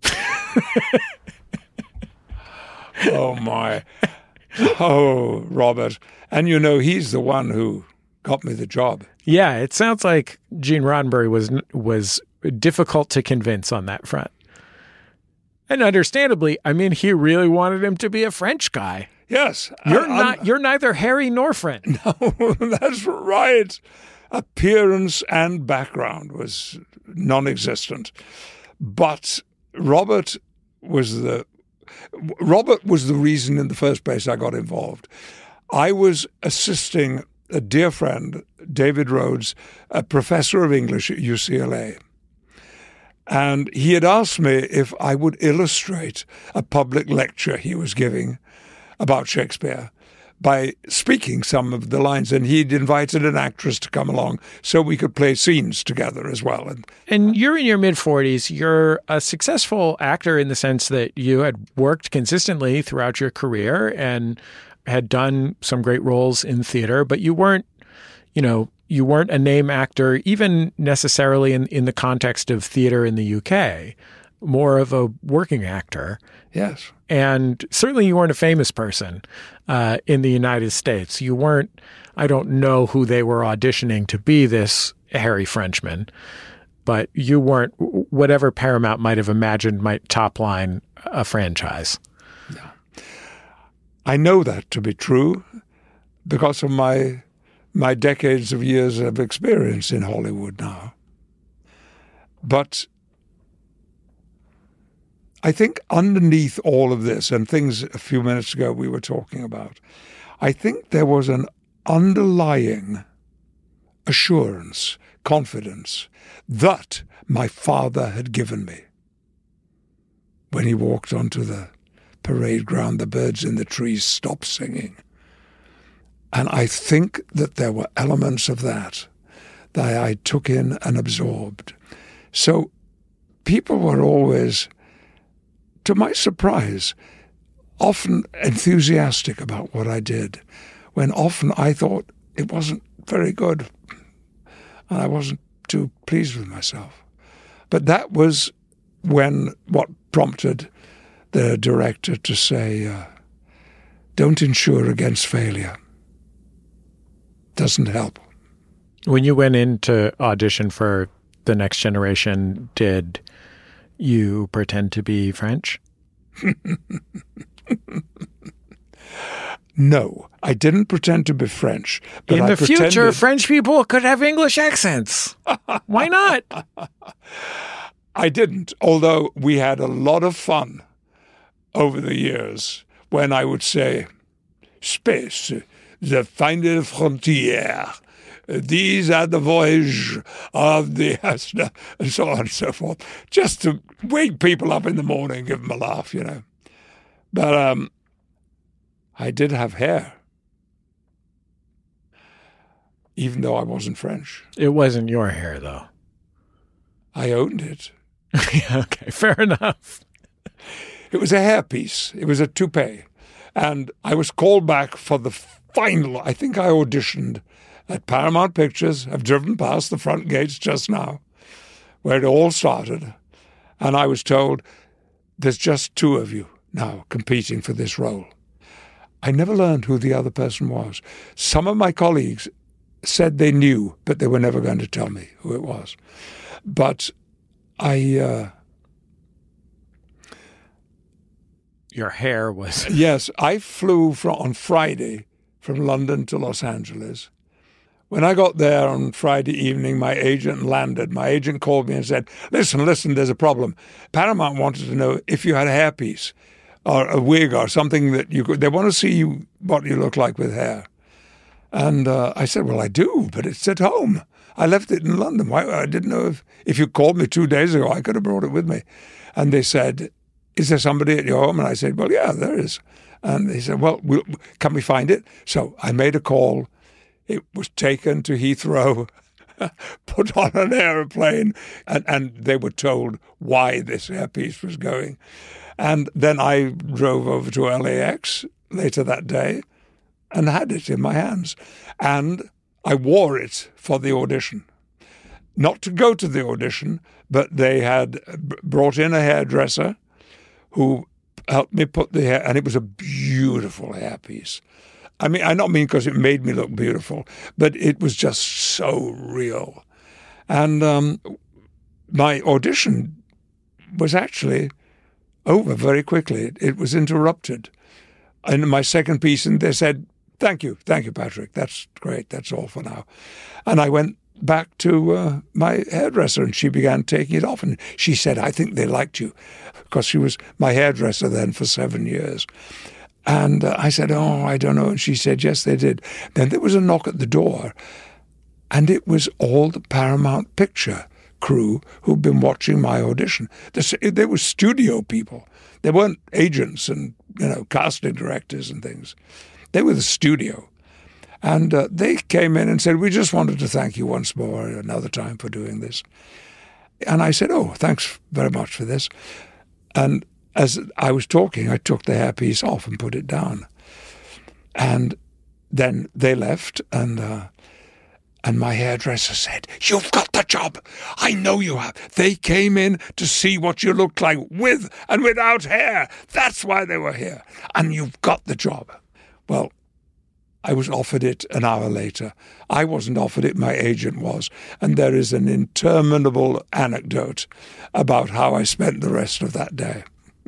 Oh, my. Oh, Robert. And you know, he's the one who got me the job. Yeah, it sounds like Gene Roddenberry was was difficult to convince on that front. And understandably, I mean, he really wanted him to be a French guy. Yes. You're I, not. You're neither hairy nor French. No, that's right. Appearance and background was non-existent. But Robert was the Robert was the reason in the first place I got involved. I was assisting a dear friend, David Rhodes, a professor of English at U C L A. And he had asked me if I would illustrate a public lecture he was giving about Shakespeare by speaking some of the lines. And he'd invited an actress to come along so we could play scenes together as well. And, and you're in your mid-forties. You're a successful actor in the sense that you had worked consistently throughout your career and had done some great roles in theater, but you weren't, you know, you weren't a name actor, even necessarily in, in the context of theater in the U K, more of a working actor. Yes. And certainly you weren't a famous person uh, in the United States. You weren't, I don't know who they were auditioning to be this hairy Frenchman, but you weren't, whatever Paramount might have imagined might top line a franchise. No. I know that to be true because of my my decades of years of experience in Hollywood now. But I think underneath all of this, and things a few minutes ago we were talking about, I think there was an underlying assurance, confidence that my father had given me. When he walked onto the parade ground, the birds in the trees stopped singing. And I think that there were elements of that that I took in and absorbed. So people were always, to my surprise, often enthusiastic about what I did, when often I thought it wasn't very good and I wasn't too pleased with myself. But that was when what prompted the director to say, uh, don't insure against failure. Doesn't help. When you went in to audition for The Next Generation, did you pretend to be French? No, I didn't pretend to be French. But in I the pretended... future, French people could have English accents. Why not? I didn't, although we had a lot of fun over the years when I would say, space, the final frontier. These are the voyage of the Asna, and so on and so forth, just to wake people up in the morning, give them a laugh, you know. But um, I did have hair, even though I wasn't French. It wasn't your hair, though. I owned it. Okay, fair enough. It was a hairpiece. It was a toupee. And I was called back for the final, I think I auditioned at Paramount Pictures. I've driven past the front gates just now, where it all started, and I was told, there's just two of you now competing for this role. I never learned who the other person was. Some of my colleagues said they knew, but they were never going to tell me who it was. But I... Uh, Your hair was... Yes, I flew from, on Friday from London to Los Angeles. When I got there on Friday evening, my agent landed. My agent called me and said, listen, listen, there's a problem. Paramount wanted to know if you had a hairpiece or a wig or something that you could... They want to see you, what you look like with hair. And uh, I said, well, I do, but it's at home. I left it in London. Why? I didn't know if, if you called me two days ago, I could have brought it with me. And they said, is there somebody at your home? And I said, well, yeah, there is. And they said, well, we'll can we find it? So I made a call. It was taken to Heathrow, put on an aeroplane, and, and they were told why this hairpiece was going. And then I drove over to L A X later that day and had it in my hands. And I wore it for the audition. Not to go to the audition, but they had brought in a hairdresser who helped me put the hair, and it was a beautiful hairpiece. I mean, I don't mean because it made me look beautiful, but it was just so real. And um, my audition was actually over very quickly. It, it was interrupted. In my second piece, and they said, thank you, thank you, Patrick. That's great. That's all for now. And I went back to uh, my hairdresser, and she began taking it off. And she said, I think they liked you, because she was my hairdresser then for seven years. And uh, I said, oh, I don't know. And she said, yes, they did. Then there was a knock at the door, and it was all the Paramount Picture crew who'd been watching my audition. They were studio people. They weren't agents and, you know, casting directors and things. They were the studio. And uh, they came in and said, we just wanted to thank you once more another time for doing this. And I said, oh, thanks very much for this. And as I was talking, I took the hairpiece off and put it down. And then they left, and uh, and my hairdresser said, you've got the job. I know you have. They came in to see what you looked like with and without hair. That's why they were here. And you've got the job. Well, I was offered it an hour later. I wasn't offered it, my agent was. And there is an interminable anecdote about how I spent the rest of that day,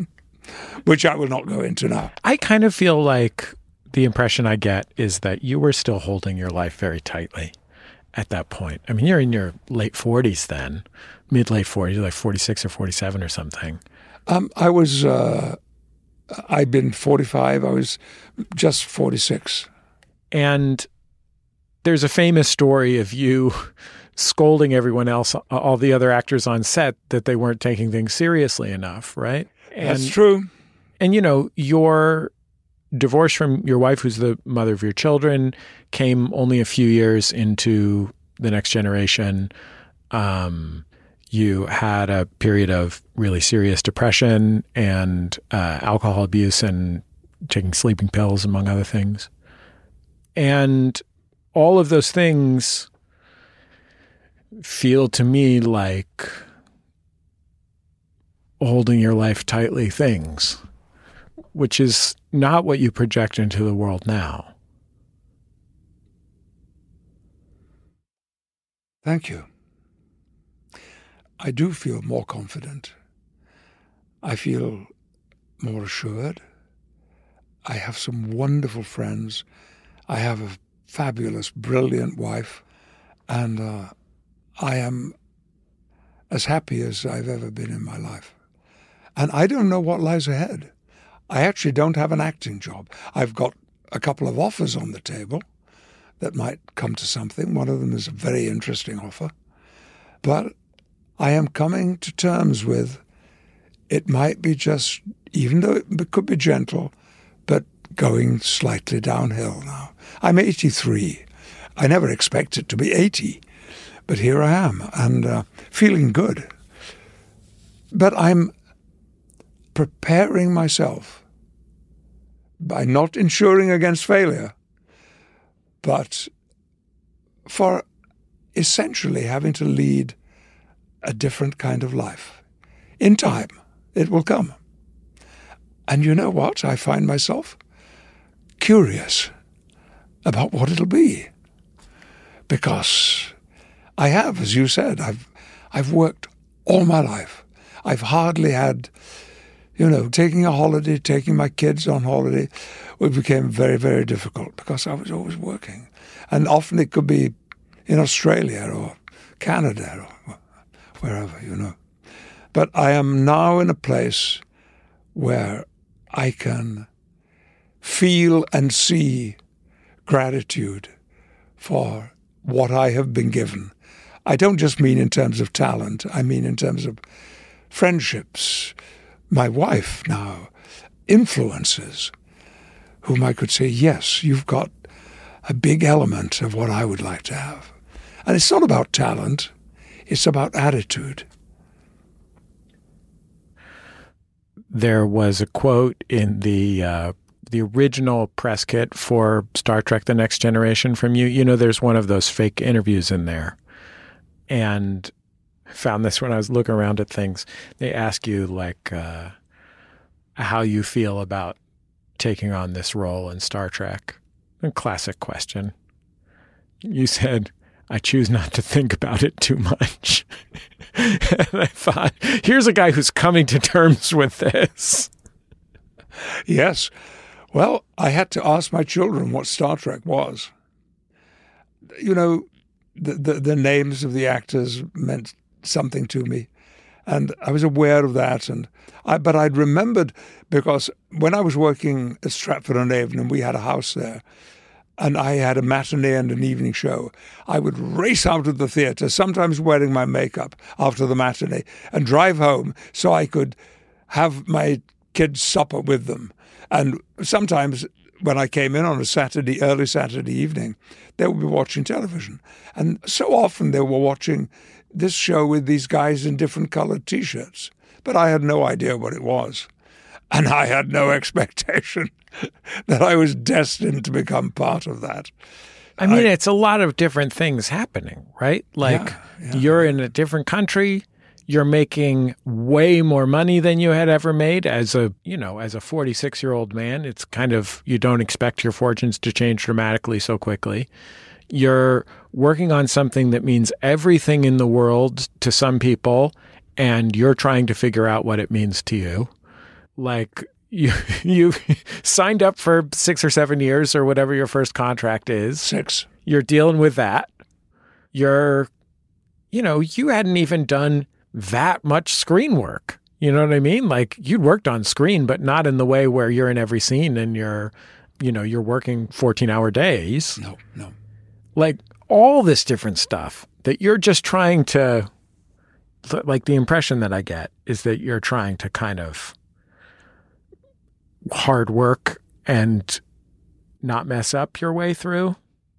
which I will not go into now. I kind of feel like the impression I get is that you were still holding your life very tightly at that point. I mean, you're in your late forties then, mid-late forties, like forty-six or forty-seven or something. Um, I was, uh, I'd been forty-five. I was just forty-six. And there's a famous story of you scolding everyone else, all the other actors on set, that they weren't taking things seriously enough, right? And, That's true. And, you know, your divorce from your wife, who's the mother of your children, came only a few years into The Next Generation. Um, you had a period of really serious depression and uh, alcohol abuse and taking sleeping pills, among other things. And all of those things feel to me like holding your life tightly things, which is not what you project into the world now. Thank you. I do feel more confident. I feel more assured. I have some wonderful friends. I have a fabulous, brilliant wife, and uh, I am as happy as I've ever been in my life. And I don't know what lies ahead. I actually don't have an acting job. I've got a couple of offers on the table that might come to something. One of them is a very interesting offer. But I am coming to terms with it might be just, even though it could be gentle, but going slightly downhill now. I'm eighty-three. I never expected to be eighty, but here I am, and uh, feeling good. But I'm preparing myself by not insuring against failure, but for essentially having to lead a different kind of life. In time, it will come. And you know what? I find myself curious about what it'll be. Because I have, as you said, I've I've worked all my life. I've hardly had, you know, taking a holiday, taking my kids on holiday, it became very, very difficult because I was always working. And often it could be in Australia or Canada or wherever, you know. But I am now in a place where I can feel and see gratitude for what I have been given. I don't just mean in terms of talent. I mean in terms of friendships. My wife now, influences, whom I could say, yes, you've got a big element of what I would like to have. And it's not about talent. It's about attitude. There was a quote in the uh, the original press kit for Star Trek The Next Generation from you. You know, there's one of those fake interviews in there. And I found this when I was looking around at things. They ask you, like, uh, how you feel about taking on this role in Star Trek. A classic question. You said, I choose not to think about it too much. And I thought, here's a guy who's coming to terms with this. Yes. Well, I had to ask my children what Star Trek was. You know, the, the, the names of the actors meant something to me. And I was aware of that. And I, but I'd remembered, because when I was working at Stratford-on-Avon and we had a house there, and I had a matinee and an evening show, I would race out of the theater, sometimes wearing my makeup after the matinee, and drive home so I could have my kids' supper with them. And sometimes when I came in on a Saturday, early Saturday evening, they would be watching television. And so often they were watching this show with these guys in different colored T-shirts. But I had no idea what it was. And I had no expectation that I was destined to become part of that. I mean, I, it's a lot of different things happening, right? Like, yeah, yeah. You're in a different country. You're making way more money than you had ever made as a, you know, as a forty-six-year-old man. It's kind of, you don't expect your fortunes to change dramatically so quickly. You're working on something that means everything in the world to some people, and you're trying to figure out what it means to you. Like, you you signed up for six or seven years or whatever your first contract is. Six. You're dealing with that. You're, you know, you hadn't even done that much screen work. You know what I mean? Like, you'd worked on screen, but not in the way where you're in every scene and you're, you know, you're working fourteen-hour days. No, no. Like, all this different stuff that you're just trying to, like, the impression that I get is that you're trying to kind of hard work and not mess up your way through.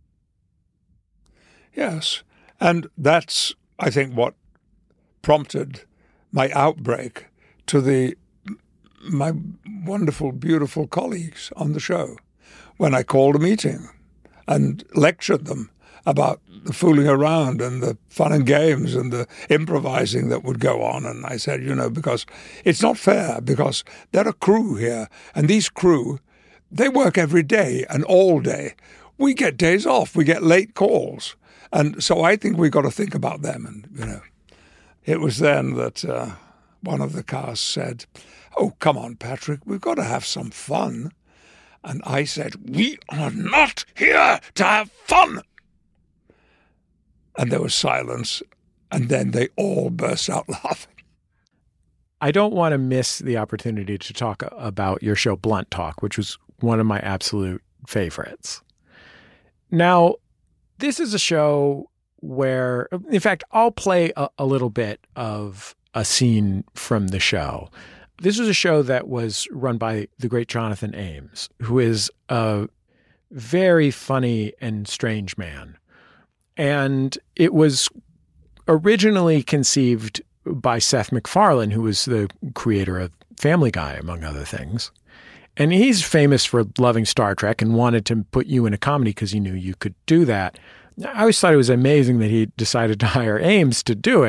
Yes. And that's, I think, what prompted my outbreak to the my wonderful, beautiful colleagues on the show when I called a meeting and lectured them about the fooling around and the fun and games and the improvising that would go on. And I said, you know, because it's not fair, because they're a crew here. And these crew, they work every day and all day. We get days off. We get late calls. And so I think we've got to think about them. And, you know, it was then that uh, one of the cast said, oh, come on, Patrick, we've got to have some fun. And I said, we are not here to have fun. And there was silence, and then they all burst out laughing. I don't want to miss the opportunity to talk about your show Blunt Talk, which was one of my absolute favorites. Now, this is a show where, in fact, I'll play a, a little bit of a scene from the show. This was a show that was run by the great Jonathan Ames, who is a very funny and strange man. And it was originally conceived by Seth MacFarlane, who was the creator of Family Guy, among other things. And he's famous for loving Star Trek and wanted to put you in a comedy because he knew you could do that. I always thought it was amazing that he decided to hire Ames to do it.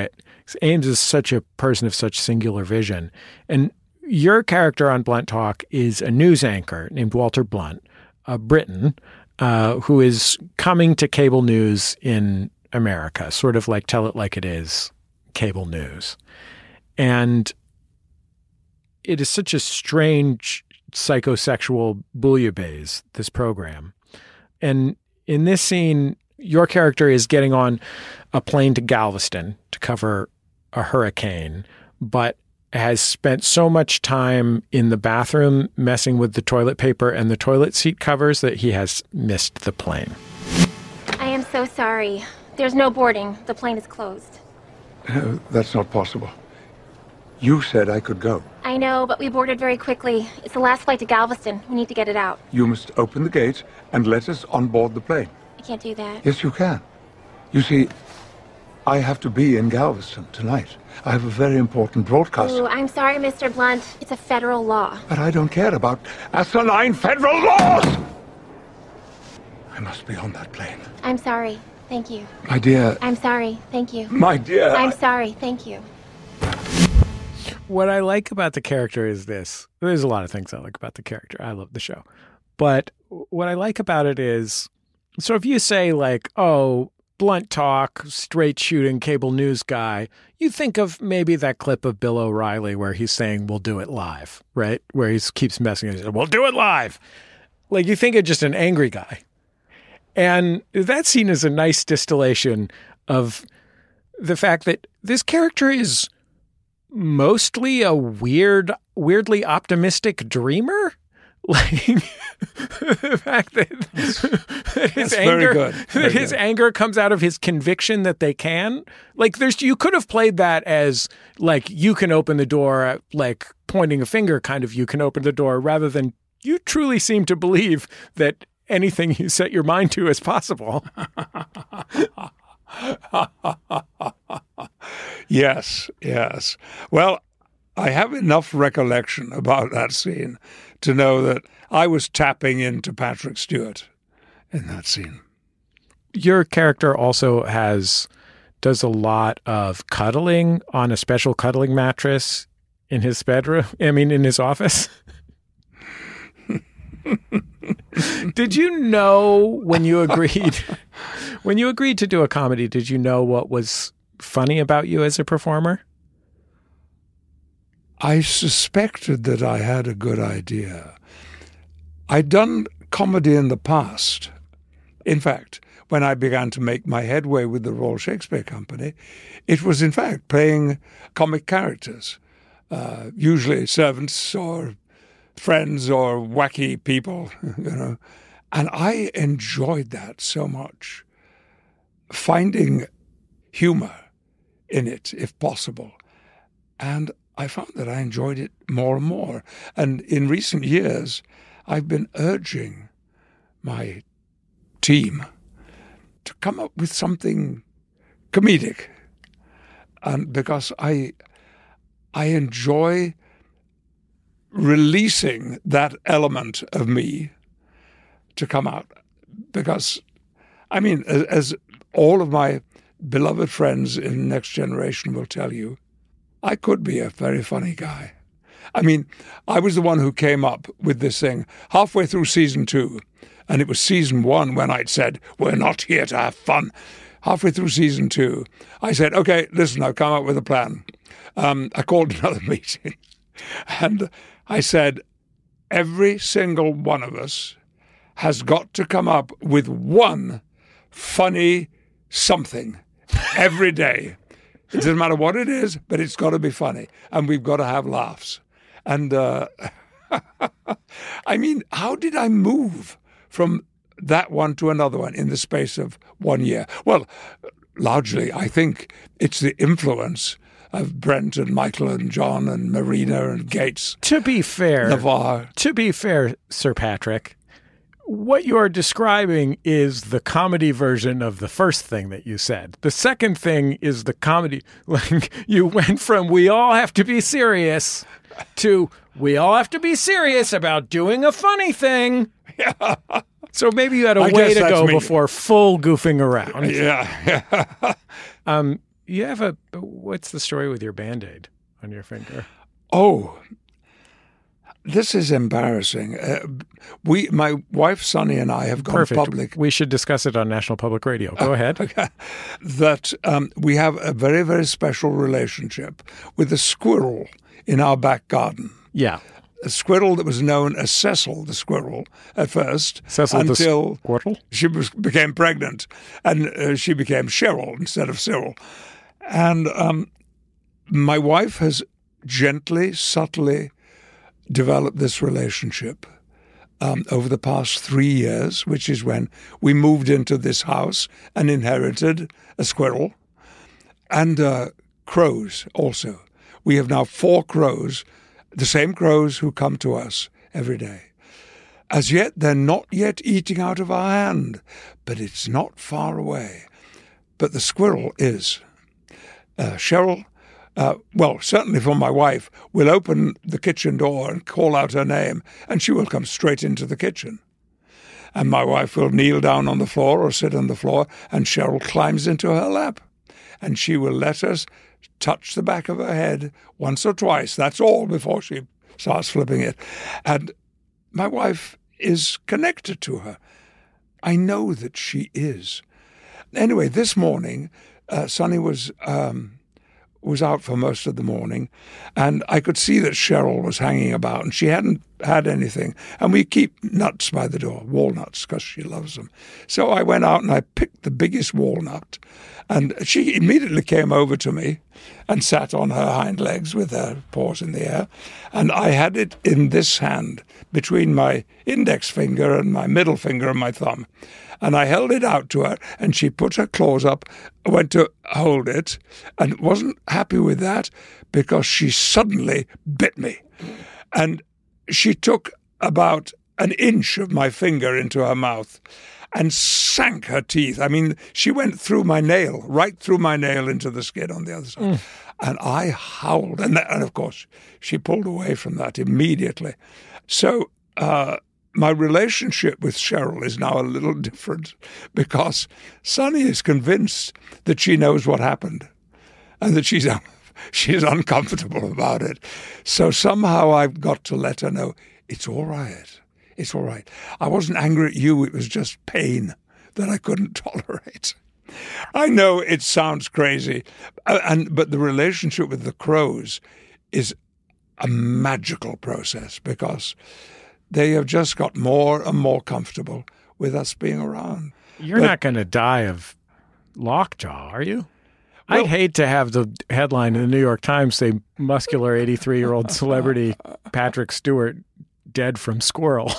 Ames is such a person of such singular vision. And your character on Blunt Talk is a news anchor named Walter Blunt, a Briton, uh, who is coming to cable news in America, sort of like Tell It Like It Is cable news. And it is such a strange psychosexual bouillabaisse, this program. And in this scene, your character is getting on a plane to Galveston to cover a hurricane, but has spent so much time in the bathroom messing with the toilet paper and the toilet seat covers that he has missed the plane. I am so sorry. There's no boarding. The plane is closed. Uh, that's not possible. You said I could go. I know, but we boarded very quickly. It's the last flight to Galveston. We need to get it out. You must open the gate and let us on board the plane. I can't do that. Yes, you can. You see, I have to be in Galveston tonight. I have a very important broadcast. Ooh, I'm sorry, Mister Blunt. It's a federal law. But I don't care about asinine federal laws! I must be on that plane. I'm sorry. Thank you. My dear. I'm sorry. Thank you. My dear. I'm sorry. Thank you. What I like about the character is this. There's a lot of things I like about the character. I love the show. But what I like about it is, so if you say like, oh, Blunt Talk, straight shooting cable news guy, you think of maybe that clip of Bill O'Reilly where he's saying, we'll do it live, right? Where he keeps messing with it. We'll do it live. Like you think of just an angry guy. And that scene is a nice distillation of the fact that this character is mostly a weird, weirdly optimistic dreamer. Like the fact that, that his That's anger, very good. Very that his good. anger comes out of his conviction that they can. Like there's, you could have played that as like you can open the door, like pointing a finger, kind of you can open the door, rather than you truly seem to believe that anything you set your mind to is possible. Yes, yes. Well, I have enough recollection about that scene to know that I was tapping into Patrick Stewart in that scene. Your character also has, does a lot of cuddling on a special cuddling mattress in his bedroom. I mean, in his office. Did you know when you agreed, when you agreed to do a comedy, did you know what was funny about you as a performer? I suspected that I had a good idea. I'd done comedy in the past. In fact, when I began to make my headway with the Royal Shakespeare Company, it was in fact playing comic characters, uh, usually servants or friends or wacky people, you know. And I enjoyed that so much, finding humor in it, if possible. And I found that I enjoyed it more and more. And in recent years, I've been urging my team to come up with something comedic. And because I, I enjoy releasing that element of me to come out. Because, I mean, as, as all of my beloved friends in Next Generation will tell you, I could be a very funny guy. I mean, I was the one who came up with this thing halfway through season two, and it was season one when I'd said, we're not here to have fun. Halfway through season two, I said, okay, listen, I've come up with a plan. Um, I called another meeting, and I said, every single one of us has got to come up with one funny something every day. It doesn't matter what it is, but it's got to be funny. And we've got to have laughs. And uh, I mean, how did I move from that one to another one in the space of one year? Well, largely, I think it's the influence of Brent and Michael and John and Marina and Gates. To be fair, Navarre. To be fair, Sir Patrick, what you are describing is the comedy version of the first thing that you said. The second thing is the comedy. Like you went from we all have to be serious to we all have to be serious about doing a funny thing. Yeah. So maybe you had a I way guess to that's go me. before full goofing around. Yeah. um, You have a, what's the story with your Band-Aid on your finger? Oh, this is embarrassing. Uh, we, my wife, Sonny, and I have gone Perfect. public. We should discuss it on National Public Radio. Go ahead. Okay. That um, we have a very, very special relationship with a squirrel in our back garden. Yeah. A squirrel that was known as Cecil the squirrel at first. Cecil until the squirrel? She was, became pregnant, and uh, she became Cheryl instead of Cyril. And um, my wife has gently, subtly developed this relationship um, over the past three years, which is when we moved into this house and inherited a squirrel and uh, crows also. We have now four crows, the same crows who come to us every day. As yet, they're not yet eating out of our hand, but it's not far away. But the squirrel is. Uh, Cheryl, uh, well, certainly for my wife, will open the kitchen door and call out her name, and she will come straight into the kitchen. And my wife will kneel down on the floor or sit on the floor, and Cheryl climbs into her lap. And she will let us touch the back of her head once or twice. That's all before she starts flipping it. And my wife is connected to her. I know that she is. Anyway, this morning, uh, Sonny was um, was out for most of the morning, and I could see that Cheryl was hanging about, and she hadn't had anything. And we keep nuts by the door, walnuts, because she loves them. So I went out and I picked the biggest walnut, and she immediately came over to me and sat on her hind legs with her paws in the air. And I had it in this hand between my index finger and my middle finger and my thumb. And I held it out to her, and she put her claws up, went to hold it, and wasn't happy with that because she suddenly bit me. And she took about an inch of my finger into her mouth and sank her teeth. I mean, she went through my nail, right through my nail into the skin on the other side. Mm. And I howled. And, that, and of course, she pulled away from that immediately. So uh, my relationship with Cheryl is now a little different because Sonny is convinced that she knows what happened and that she's, she's uncomfortable about it. So somehow I've got to let her know it's all right. It's all right. I wasn't angry at you. It was just pain that I couldn't tolerate. I know it sounds crazy, and but the relationship with the crows is a magical process because they have just got more and more comfortable with us being around. You're but, not going to die of lockjaw, are you? Well, I'd hate to have the headline in the New York Times say muscular eighty-three-year-old celebrity Patrick Stewart dead from squirrel.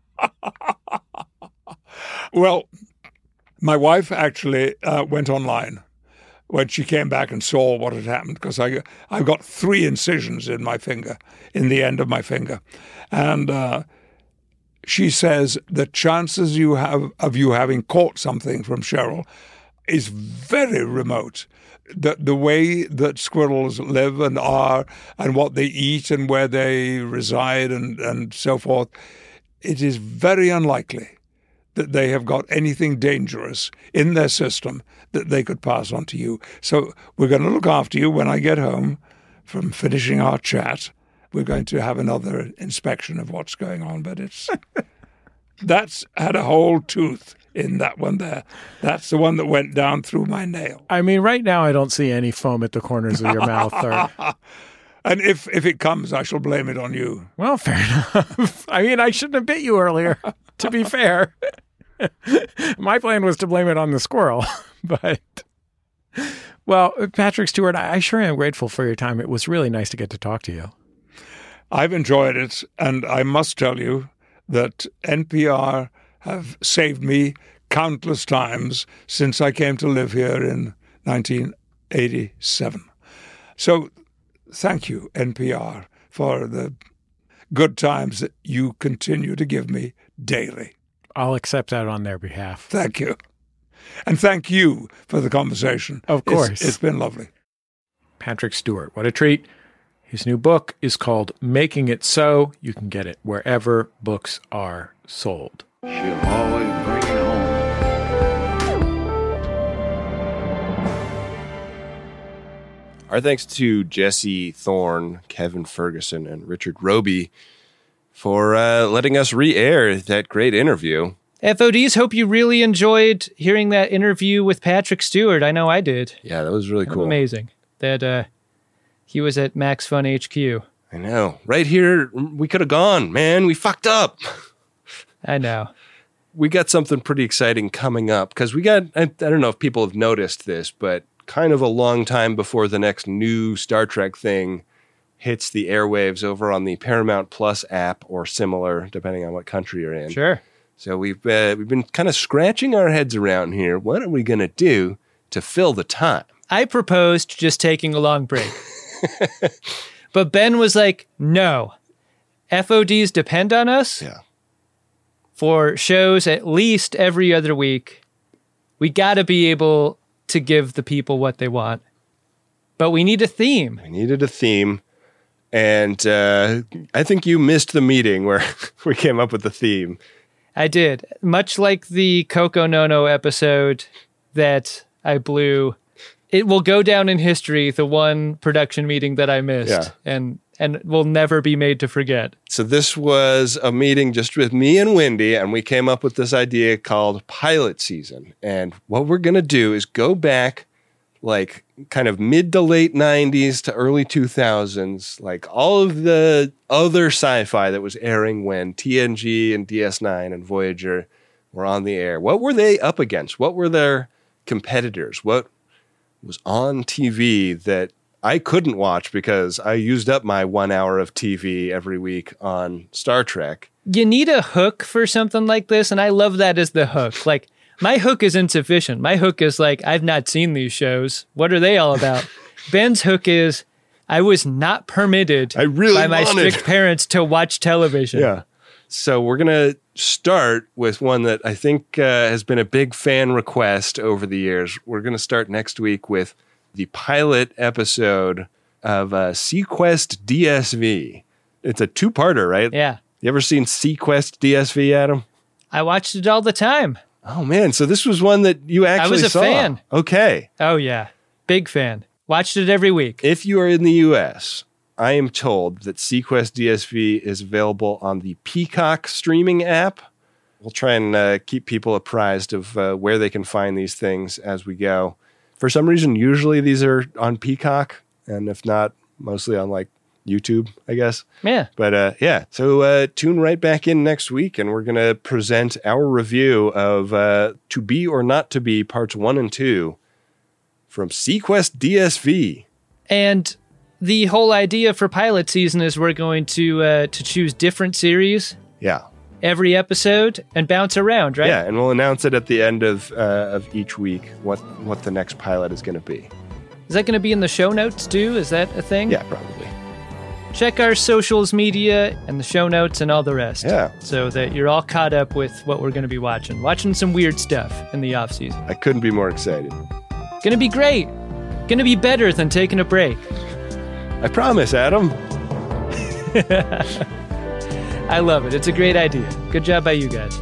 Well, my wife actually uh, went online when she came back and saw what had happened because I I've got three incisions in my finger, in the end of my finger, and uh, she says the chances you have of you having caught something from Cheryl is very remote. The, the way that squirrels live and are and what they eat and where they reside and, and so forth, it is very unlikely that they have got anything dangerous in their system that they could pass on to you. So we're going to look after you when I get home from finishing our chat. We're going to have another inspection of what's going on, but it's that's had a whole tooth in that one there. That's the one that went down through my nail. I mean, right now I don't see any foam at the corners of your mouth. Or... And if, if it comes, I shall blame it on you. Well, fair enough. I mean, I shouldn't have bit you earlier, to be fair. My plan was to blame it on the squirrel. But, well, Patrick Stewart, I sure am grateful for your time. It was really nice to get to talk to you. I've enjoyed it, and I must tell you that N P R have saved me countless times since I came to live here in nineteen eighty-seven. So thank you, N P R, for the good times that you continue to give me daily. I'll accept that on their behalf. Thank you. And thank you for the conversation. Of course. It's, it's been lovely. Patrick Stewart, what a treat. His new book is called Making It So. You can get it wherever books are sold. She'll always bring it home. Our thanks to Jesse Thorne, Kevin Ferguson, and Richard Roby for uh, letting us re-air that great interview. F O Ds, hope you really enjoyed hearing that interview with Patrick Stewart. I know I did. Yeah, that was really cool. Amazing that uh, he was at Max Fun H Q. I know. Right here, we could have gone, man. We fucked up. I know. We got something pretty exciting coming up because we got, I, I don't know if people have noticed this, but kind of a long time before the next new Star Trek thing hits the airwaves over on the Paramount Plus app or similar, depending on what country you're in. Sure. So we've uh, we've been kind of scratching our heads around here. What are we going to do to fill the time? I proposed just taking a long break. But Ben was like, no. F O Ds depend on us yeah. for shows at least every other week. We got to be able to give the people what they want. But we need a theme. We needed a theme. And uh, I think you missed the meeting where we came up with the theme. I did. Much like the Coco Nono episode that I blew, it will go down in history, the one production meeting that I missed, yeah. and and will never be made to forget. So this was a meeting just with me and Wendy, and we came up with this idea called Pilot Season. And what we're going to do is go back like kind of mid to late nineties to early two thousands, like all of the other sci-fi that was airing when T N G and D S nine and Voyager were on the air. What were they up against? What were their competitors? What was on T V that I couldn't watch because I used up my one hour of T V every week on Star Trek? You need a hook for something like this, and I love that as the hook. Like, my hook is insufficient. My hook is like, I've not seen these shows. What are they all about? Ben's hook is, I was not permitted I really by my wanted. strict parents to watch television. Yeah. So we're going to start with one that I think uh, has been a big fan request over the years. We're going to start next week with the pilot episode of uh, Sequest D S V. It's a two-parter, right? Yeah. You ever seen Sequest D S V, Adam? I watched it all the time. Oh, man. So this was one that you actually I was a saw. fan. Okay. Oh, yeah. Big fan. Watched it every week. If you are in the U S, I am told that Sequest D S V is available on the Peacock streaming app. We'll try and uh, keep people apprised of uh, where they can find these things as we go. For some reason, usually these are on Peacock, and if not, mostly on like YouTube, I guess. Yeah. But uh, yeah, so uh, tune right back in next week, and we're going to present our review of uh, To Be or Not to Be Parts one and two from Sequest D S V. And the whole idea for pilot season is we're going to uh, to choose different series Yeah. every episode and bounce around, right? Yeah, and we'll announce it at the end of uh, of each week what, what the next pilot is going to be. Is that going to be in the show notes too? Is that a thing? Yeah, probably. Check our socials media and the show notes and all the rest. Yeah. So that you're all caught up with what we're going to be watching. Watching some weird stuff in the off season. I couldn't be more excited. Going to be great. Going to be better than taking a break. I promise, Adam. I love it. It's a great idea. Good job by you guys.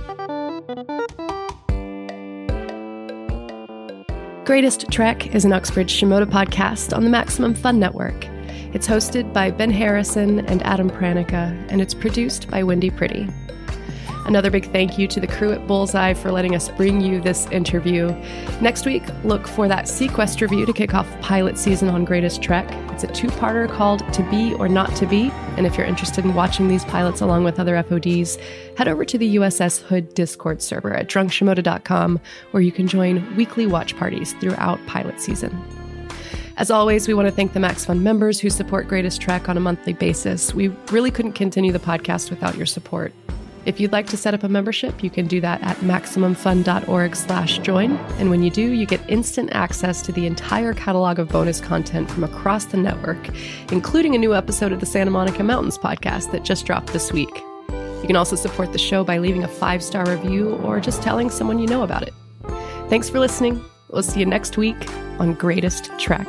Greatest Trek is an Uxbridge Shimoda podcast on the Maximum Fun Network. It's hosted by Ben Harrison and Adam Pranica, and it's produced by Wendy Pretty. Another big thank you to the crew at Bullseye for letting us bring you this interview. Next week, look for that Sequest review to kick off pilot season on Greatest Trek. It's a two-parter called To Be or Not to Be, and if you're interested in watching these pilots along with other F O Ds, head over to the U S S Hood Discord server at drunk shimoda dot com, where you can join weekly watch parties throughout pilot season. As always, we want to thank the Max Fun members who support Greatest Trek on a monthly basis. We really couldn't continue the podcast without your support. If you'd like to set up a membership, you can do that at maximum fun dot org slash join. And when you do, you get instant access to the entire catalog of bonus content from across the network, including a new episode of the Santa Monica Mountains podcast that just dropped this week. You can also support the show by leaving a five-star review or just telling someone you know about it. Thanks for listening. We'll see you next week on Greatest Trek.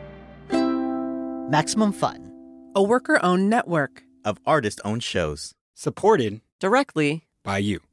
Maximum Fun, a worker-owned network of artist-owned shows. Supported directly by you.